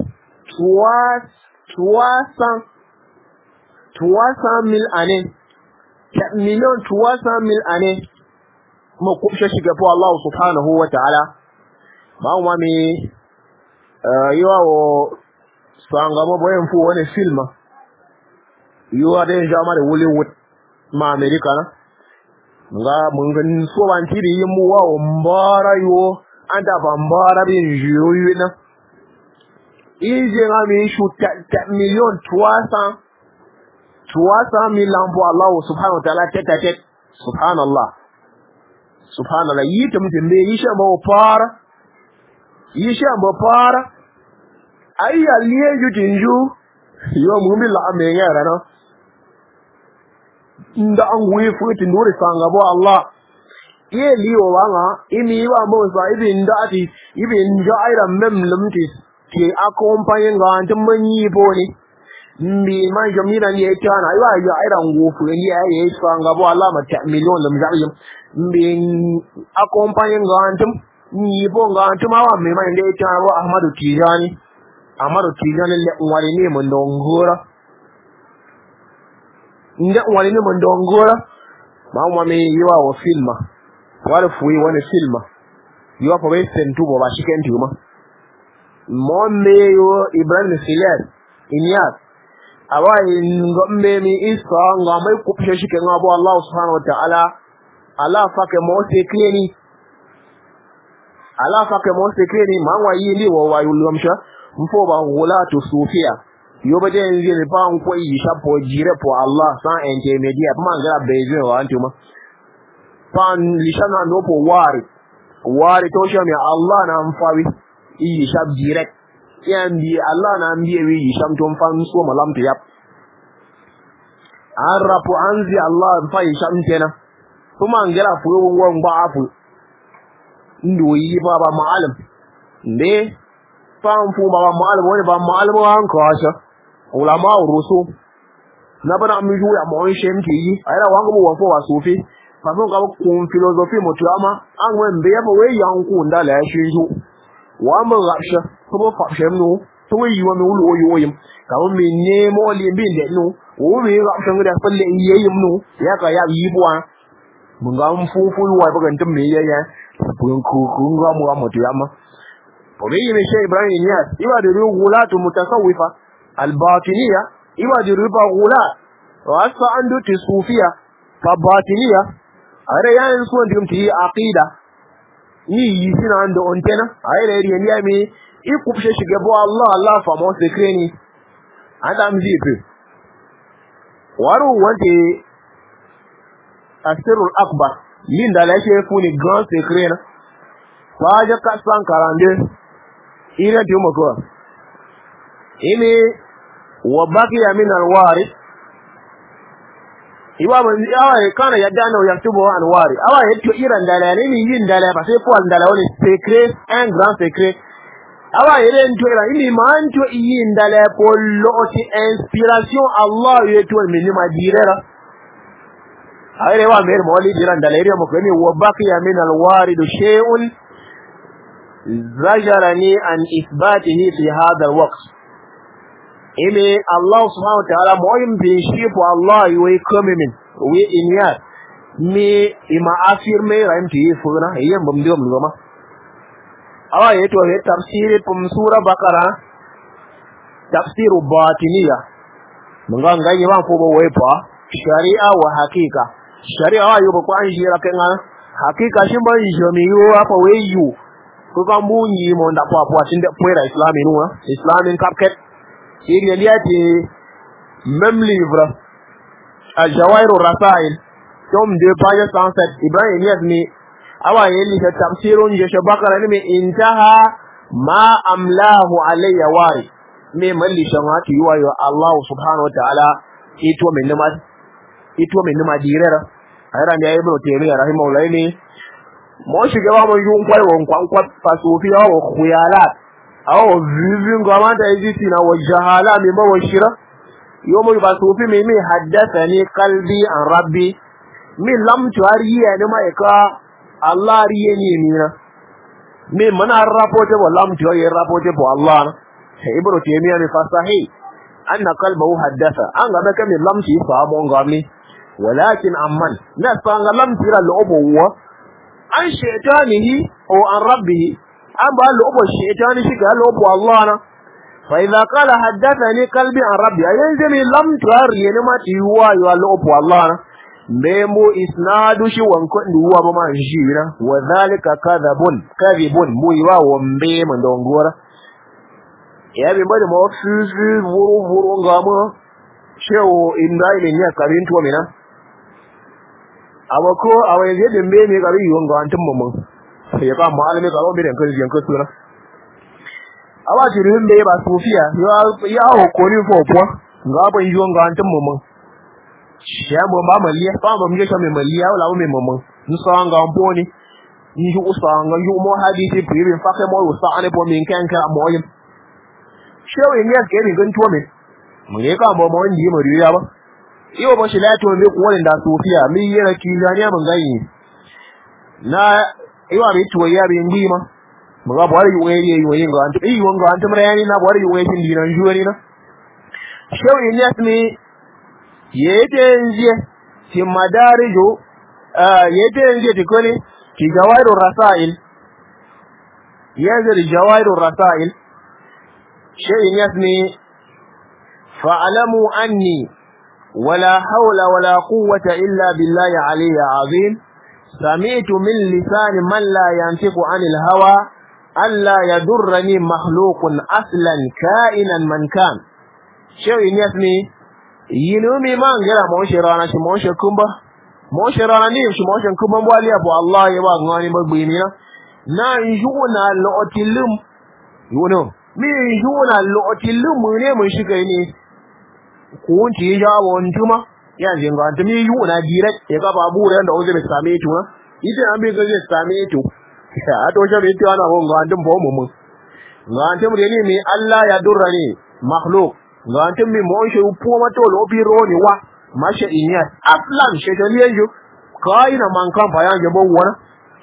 S1: 300 mil année million 300 mil année ma kubshe shiga ko Allah subhanahu wa ta'ala ba mu mi yawo sanga mo boyen fu woni film yo ade jama de Hollywood ma America na nga mun gan so ban tiri yimu wa mbara yo anda bambara bi jiyo na ije nga mi shu million 300 mil lampo Allah subhanahu wa ta'ala tete subhanallah yitum timbe yisha mo para ayya liye jutinju yo mumbi la amengera no nda angwe futi nduri sanga bo Allah ye liyo wanga imi wa mo sa ibinda ati ibinja aira memlumti ke accompagner ngante manyi boni mbi man jamira ni etana aywa ya aira ngufu ni ye sanga bo Allah ma million lam zabi mbi accompagner ngante ni bo ngante ma wa me man de etana bo Ahmadu Tijani le wali ni mo ndongora ma me yiwa wa filma wala fuyi wani filma yiwa fa bai sentu bo ba shiken tuma mo me yo Ibrahim Silas Inyas awai ngombe mi isa ngamai kupshe shiken abo Allah subhanahu wa ta'ala ala fake mo sekeni mangwa yindi wo wa yulumsha mfo ba wala to sufia yoba de ngi ba nko yi shapo jire po Allah sans intermédiaire pa mangala bezo wa antuma pan lishana no po wari to shami Allah na mfawi yi shab direct yambi Allah na mbiye wi yi sham to mfan so malam to yap arapu anzi Allah mfa yi sham tena kuma ngala fu won ba afu ndo yi baba ma'alim ne fan fu baba ma'alim wani ba ma'alim an kawasha ulama rusu na bana mi juya mo shemti yi ayra wangu mo wafo wasufi fa so ga kun philosophy mo tuama an wen be yabo we yanku ndala ya shinju wa mo rasha to mo fa shemnu to we yi wa mi ulu oyoyim ka mo mi ne mo li bi de nu o mi rasha ngada falle yeyim nu ya ka ya yi buwa mun ga mun fu wa bugan tum me yaya kun ga mo tuama وبين الشيخ إبراهيم النياس يبادر غلاة متصوفة الباطنية يبادر غلاة وأصفى عنده تصوفية فباطنية أرى يعني سوى عندهم تي عقيدة يسين عنده أنتنا أرى يعني يكوب شيء جابوا الله فما سكريني هذا مزيف وارو وانت السر الأكبر من دلائل يكوني grand secret فاجا كسان كارانده ina tuma ko imi wa baqiya min alwari iwa man awa kana yadana yaktubu anwari awa yeto iran dalale ni yin dalale ba sai ko dalale secret un grand secret awa yelen to iran imi man to yin dalale ko loti inspiration Allah yeto min ma direra ayre wa mer moli diran dalale mo ko ni wa baqiya min alwari shay'un زجرني عن إثباته في هذا الوقت إلي الله سبحانه وتعالى مهم بنشيف والله يويكم من وإنيات مي إما أفير مي رأيمتي يفغنا هي ممدوم لغما أوا يتوه تفسير بمسورة بقرة تفسير باطنية من غان غاني وان فوبو ويبا شريعة وحقيقة شريعة يبقى أنجيرا كنا حقيقة شمبا يجميو أفا ويو ko kan bunyi mo nda po tin de puera islami nuwa islamin kapket iriyati même livre al-Jawahir ar-Rasail tom de page 107 Ibrahim Inyas awa yeli ta tafsirun je shabakara ne intaha ma amlahu alayya wari me malli shamati yuwa yo Allah subhanahu wa ta'ala ito min nima direra ayra ne ibn Taymiyyah rahimahullah ne mo shigaba mo yun kwai won kwankwa fasofiya wa khuyalat aw vivin gamanta yiti na wajahala me ba washira yo mo ba sofi me haddathani qalbi an rabbi min lam tuariya ne mai ka Allah riye ni mina me mana rapote bo lam tuariya rapote bo Allah sai ibnu Taymiyyah ne fasahi anna qalbuhu haddatha an ga ka min lam ti fa mo ngami walakin amman na fa ga lam tira lo bo wa an shaytanihi o an rabbihi an ba lo bo shaytani shi ga lo bo Allah na fa idza qala haddathani qalbi an rabbi ayan mi lam tuariya ne ma ti wa yo lo bo Allah na memo isnadu shi wanko nduwa ba ma shi na wa zalika kadhibun mu yiwa wombe mandongora ya bi bada mo fuzu vuru ngamo shewo indai ne nya karin to mina awako awaye de mbe ne kari yiwo ngantum mum ya ka malami ka rombe den kan jiyan ko sura awa jirin be ba sufiya ya hokori fo po ngabo yiwo ngantum mum shamo ba maliya ba ba mje shame maliya wala me mama nsanga mponi nju usanga nju mo hadisi prive fakhe mo usane po min kanka moyim shewe ne ke ni ganto me mun ka mo mo ndi mo riya ba iyo ba shi lato me ko wanda sufiya mi yera kizaniya mun gani na iwa bi to ya bi ndi ma mun ga bari yuwe yuwe ngo antu iyo ngo antu mrayani na bari yuwe tin dinan juwari na shewe ne asmi yetenje ti madarijo yetenje ti kone ki jawairu rasail yazir jawairu rasail shay'in yasmi fa'lamu anni wala hawla wala quwwata illa billahi aliyyi azim sami'tu min lisan man la yantiqu anil hawa alla yadurrani makhluqun aslan ka'inan man kan shay'in yasmi yinumi mangera mo shirana shi mo shakumba mo shirana ni shi mo shakumba mbali apo Allah ya ba ngani magbini na yuna lotilum yuno mi yuna lotilum ne mun shiga ne ko wunti ya wontuma ya jinga antumi yuna direct ya ga babu ran da oje same to na ite an bi gaje same to a to je bi to ana ho ngandum bo mu ngandum ne mi Allah ya durrani makhluq ngante mi mo she upo mato lo biro ni wa masha inya aflan she taliyo kai na mankan bayan je bo wona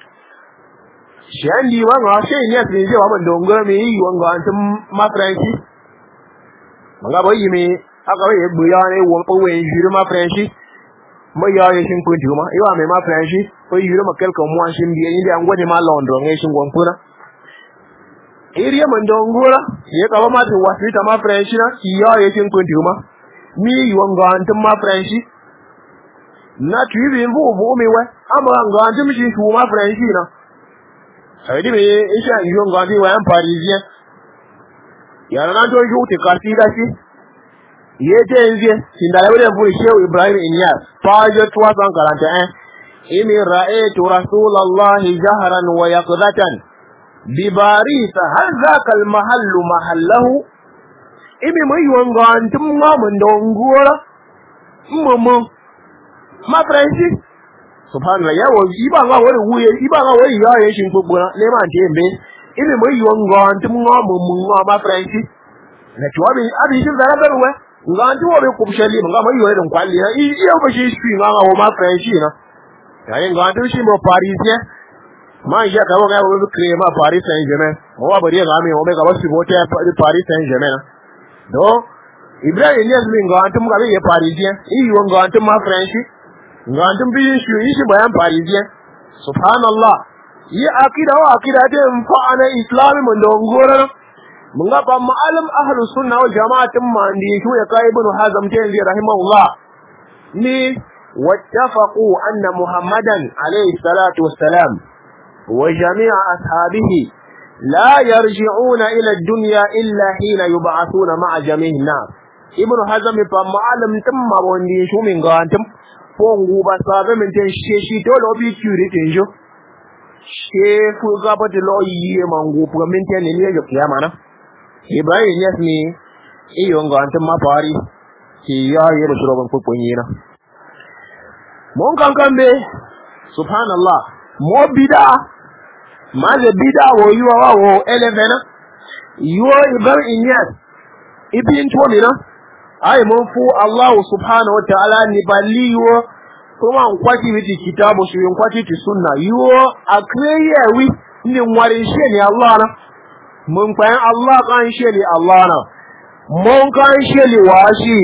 S1: shendi wa nga she inya tinje wa mandongo mi yi wa ngante ma franchi manga bo yi mi aka we bu ya ne wo po we jiri ma franchi mo ya ye shin kuntu ma iwa me ma franchi ko yiri ma kelka mo an shin biye inde an gode ma london ngai shin gon kuna iriya mandongora ye ka ba ma ti wasita ma french na ya ye tin kunti ma mi yonga antum ma french na tuibi mvu mi we ama nga antum shi shu ma french na sai di me isha yonga di wa parisien ya na do ju ti kasida shi ye je nzie sindala wele mvu Sheikh Ibrahim Inyas page 341 imi ra'aytu rasulallahi jahran wa yaqdatan bibarisa hal zaka al mahallu mahallahu imi mai wanga antum ma mun dongora mama ma franci subhanallah ya wo iba ga wori wuye iba ga wori ya ye shin gbogbo le ma nte mbe imi mai wanga antum ma mun ma franci na to abi shin zara barwe nga antum wo be kubshali nga mai wori don kwalli na iya ba shi shi nga ga ma franci na yayin nga antum shi mo parisien ma ya ka ga wo be ma Paris Saint-Germain o wa bari ga me o be ga wasu bote Paris Saint-Germain do Ibrahim Inyas mi nga antum ga be parisien yi wo nga antum ma franci nga antum bi shi bayan parisien subhanallah yi akida wa akida de mfana islami mun don gora mun ga ba ma'alim ahlus sunna wal jama'atin ma ndi shu ya kai ibn hazm tayi rahimahullah ni wattafaqu anna muhammadan alayhi salatu wassalam wa jami'a ashabihi لا يرجعون إلى الدنيا إلا حين يبعثون مع جميع الناس ابن حزم فمعلم تم وندي شو من غانتم فونغو بسابه من تنشيشي تولو بيكيوري تنجو شيفو غابت لو يمانغو من تنيني جو كيامانا إبراهيم يسمي إيو غانتم ما فاري كي يا رسولون فوقينا مون كان كامبي سبحان الله مو بدا maze bida wo yuwa wo elevena yuwa ibar inyas ibin tomina ay mun fu Allah subhanahu wa ta'ala ni baliyo kuma kwati witi kitabu shi kwati ti sunna yuwa akreye wi ni mwari she ni Allah na mun fayan Allah kan she ni Allah na mun kan she ni washi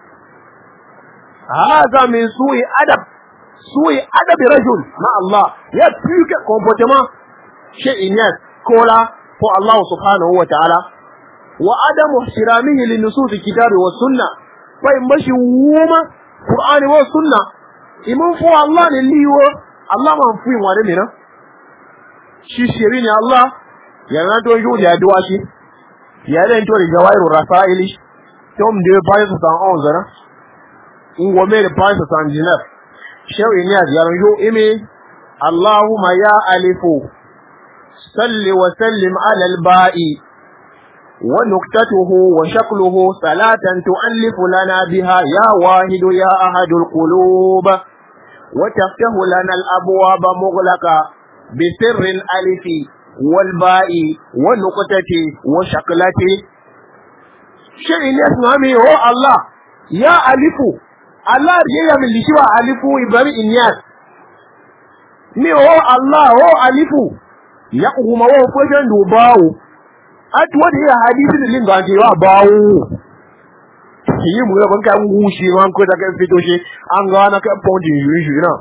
S1: hada min su'i adab rajul ma Allah ya tuke comportement شيء الناس كولا فو الله سبحانه وتعالى وعدم احترامه للنصوص الكتاب والسنة فإن بشي وما قرآن والسنة إمن فو الله اللي هو الله ما فيه وارمنا شيرين الله يعني أنتو يجود يا دواشي يعني أنتو الجوائر الرسائل توم دي بايس سان أنزنا ومين بايس سان جنف شيء الناس يعني يجو إمي اللهم يا ألفو صل وسلم على الباء ونكتته وشكله صلاة تؤلف لنا بها يا واحد يا أحد القلوب وتفتح لنا الأبواب مغلقة بسر الألف والباء والنكتة وشكلة شيء يسمعني هو الله يا ألف الله رجع من لشوا ألف إبراهيم الناس مي هو الله هو ألف ya kuma wa fajan do bawo atwa da hadisin linga ke wa bawo yi mu ban kan gushi man ko da kan fito shi an ga na kan pondi yushi na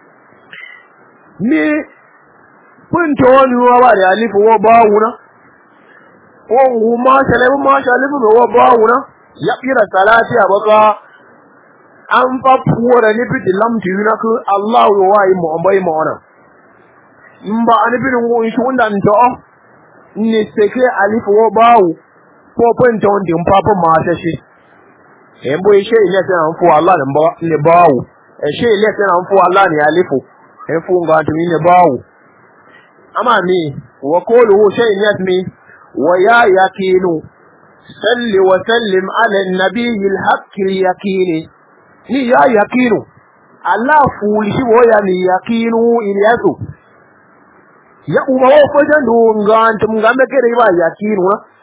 S1: ni kun to wani wa da alifu wa bawo na ko ma shalabu wa bawo na ya kira salati abaka an fa fuwa da ni fiti lamti na ku Allah wa yi mu ambai mu ona mba anibin wo shi wanda nto ni seke alifu wo bawo ko pon to ndi mpapa ma ta shi embo ishe ile tana mfu Allah ne bawo she ile tana mfu Allah ne alifu efu nga to ni bawo ama mi wa qulu shay yasmi wa ya yakinu salli wa sallim ala an-nabiy al-haqq yakini ni ya yakinu Allah fuli shi wo ya ni yakinu iliyasu ya umawo fajan do ngantum ngambe kere ba yakinu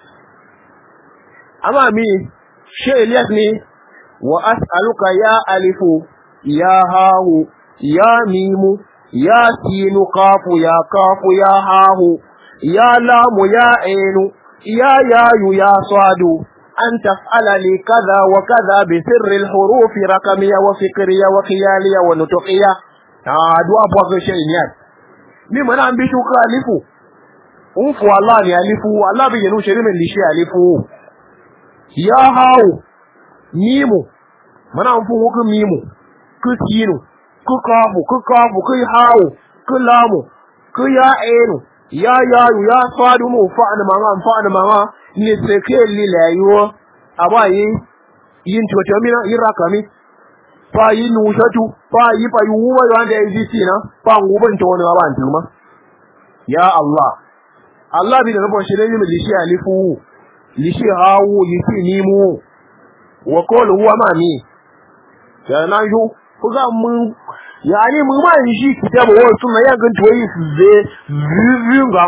S1: ama mi she Elias ni wa as'aluka ya alifu ya hahu ya mimu ya sinu qafu ya hahu ya lamu ya ainu ya yayu ya sadu an taf'ala li kadha wa kadha bi sirri al-huruf raqamiyya wa fikriyya wa khiyaliyya wa nutqiyya dua hapo she Elias ni mana ambishu ka alifu unfu Allah ni alifu Allah bi yenu shirime lishi alifu ya hawo mimu mana unfu ku mimu ku sinu ku kafu ku hawo ku lamu ku ya enu ya ya sadu mu fa'ana mama ni seke lilayo abayi yin totomina irakami fa yi nushatu fa yi fa yuwa wanda yaji tina fa nguban to wani ba antuma ya Allah bi da rabon shi ne mu lishi alifu lishi hawo lishi nimu wa qul huwa mami ya na yu kuga mun yani mun ma shi kitabu wa sunna ya gan to yi ze zunga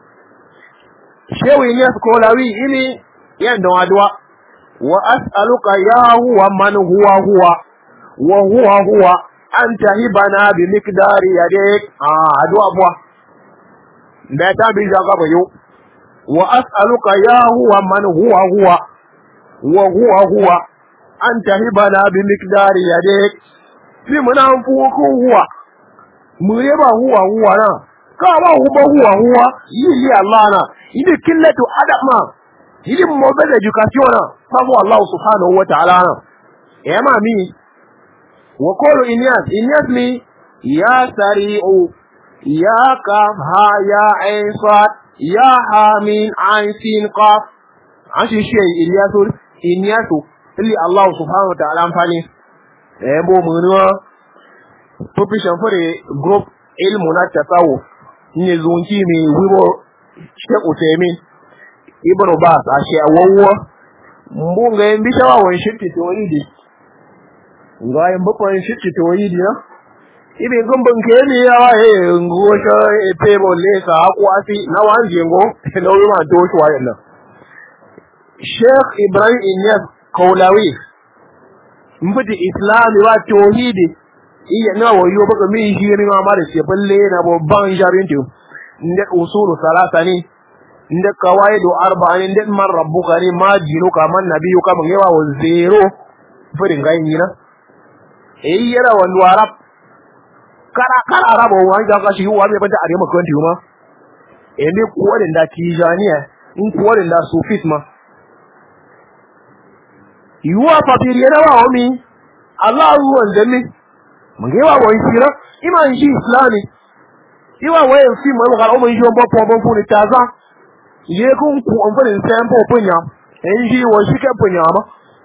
S1: shewi ne ko lawi ini yan da wadwa wa as'aluka ya huwa man huwa وهو أنت هبنا بمقدار يديك أدوى أبوه بيتا بيجاقب يو وأسألك يا هو من هو أنت هبنا بمقدار يديك في منافوك هو مريبا هو نا كما هو يلي الله نا إذا كلة أدب ما إذا مبادة education فهو الله سبحانه وتعالى يا مامي وقولوا إنياس مي يا سريع يا كاف ها يا عين صاد ya hamin ain sin qaf ashi shi Ilyasu illi Allah subhanahu wa ta'ala amfani bo munwa profession for the group ilmu na tasawuf ne zunki mi wibo Sheikh Uthaymeen Ibn Baz ashe awwa mbunga mbisha wa shirki tawhidi ngai mbako shirki tawhidi na ibe gumbin kene ya ngosha pebo lesa akwasi na wanje ngo na wima doshi wa yana Sheikh Ibrahim Inyas Kaulawi mfiti Islami wa tauhidi iya na wayo baka mi shi ne ma da shi balle na babban jarinti inda usulu salasa ne inda kawaidu arba'in inda man rabbuka ne ma dinuka man nabiyuka mun yawa wa zero furin gayin na yara wani warab kara araba wani ga shi wa me banta are maka wanti ma emi kuwarin da tijaniya in kuwarin da sufis ma yuwa papiri yana wa mi Allah ruwan dami mun ga wa wani sira iman shi islami iwa waye fi mu ga o mun jo bo po fu ni taza ye kun ku on fadin sample punya en shi wa shi ka punya ma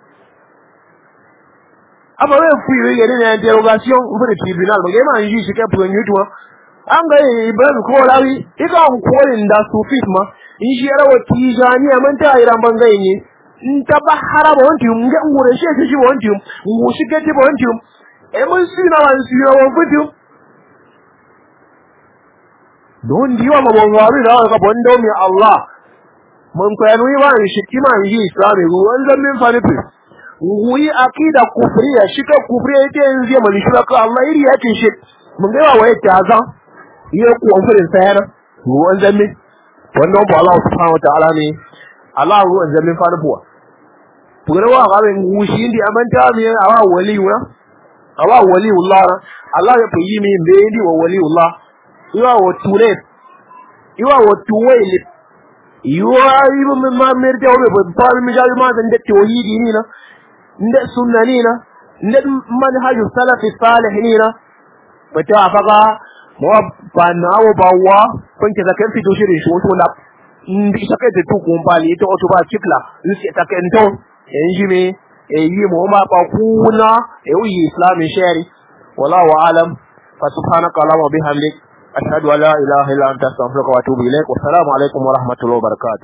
S1: amma we fi re ne ne interrogation u fadin tribunal mun ga man shi shi ka punya to an ga Ibrahim ko lawi ika on ko da sufis ma in shi rawa tijaniya man ta iran bangai ne in ta bahara ba wanti mun ga ngure shi wanti mu shi ga ti wanti e mun si na wan si wa futu don diwa ma bon wari da ka bondo mi Allah mun ko yanu wa shi kima yi islami ruwan zammin fanifi wuyi akida kufriya shika kufriya yake yanzu ya mali shiraka Allah iri yake shi mun ga waye taza yi ku an furin sayar ruwan zammin wannan ba Allah subhanahu wa ta'ala ne Allah ruwan zammin fanifuwa Pugarawa gaben wushi ndi amanta mi awa waliwa awa waliullah Allah ya fi mi mbendi wa waliullah iwa wa ture iwa wa tuwele iwa ibo ma merde obe ba mi jawi ma da tauhidi ni na nda sunna ni na nda manhaju salaf salih ni na bata afaka mo bana wo bawa kunke zakan fito shirin shi wato na ndi sake da tukun bali to to ba cikla ni ta kento enjime eyi mo ma pa kuna e wi islam shari wallahu alam fa subhanaka allahumma bihamdik ashhadu an la ilaha illa anta astaghfiruka wa atubu ilaik wa assalamu alaikum wa rahmatullahi wa barakatuh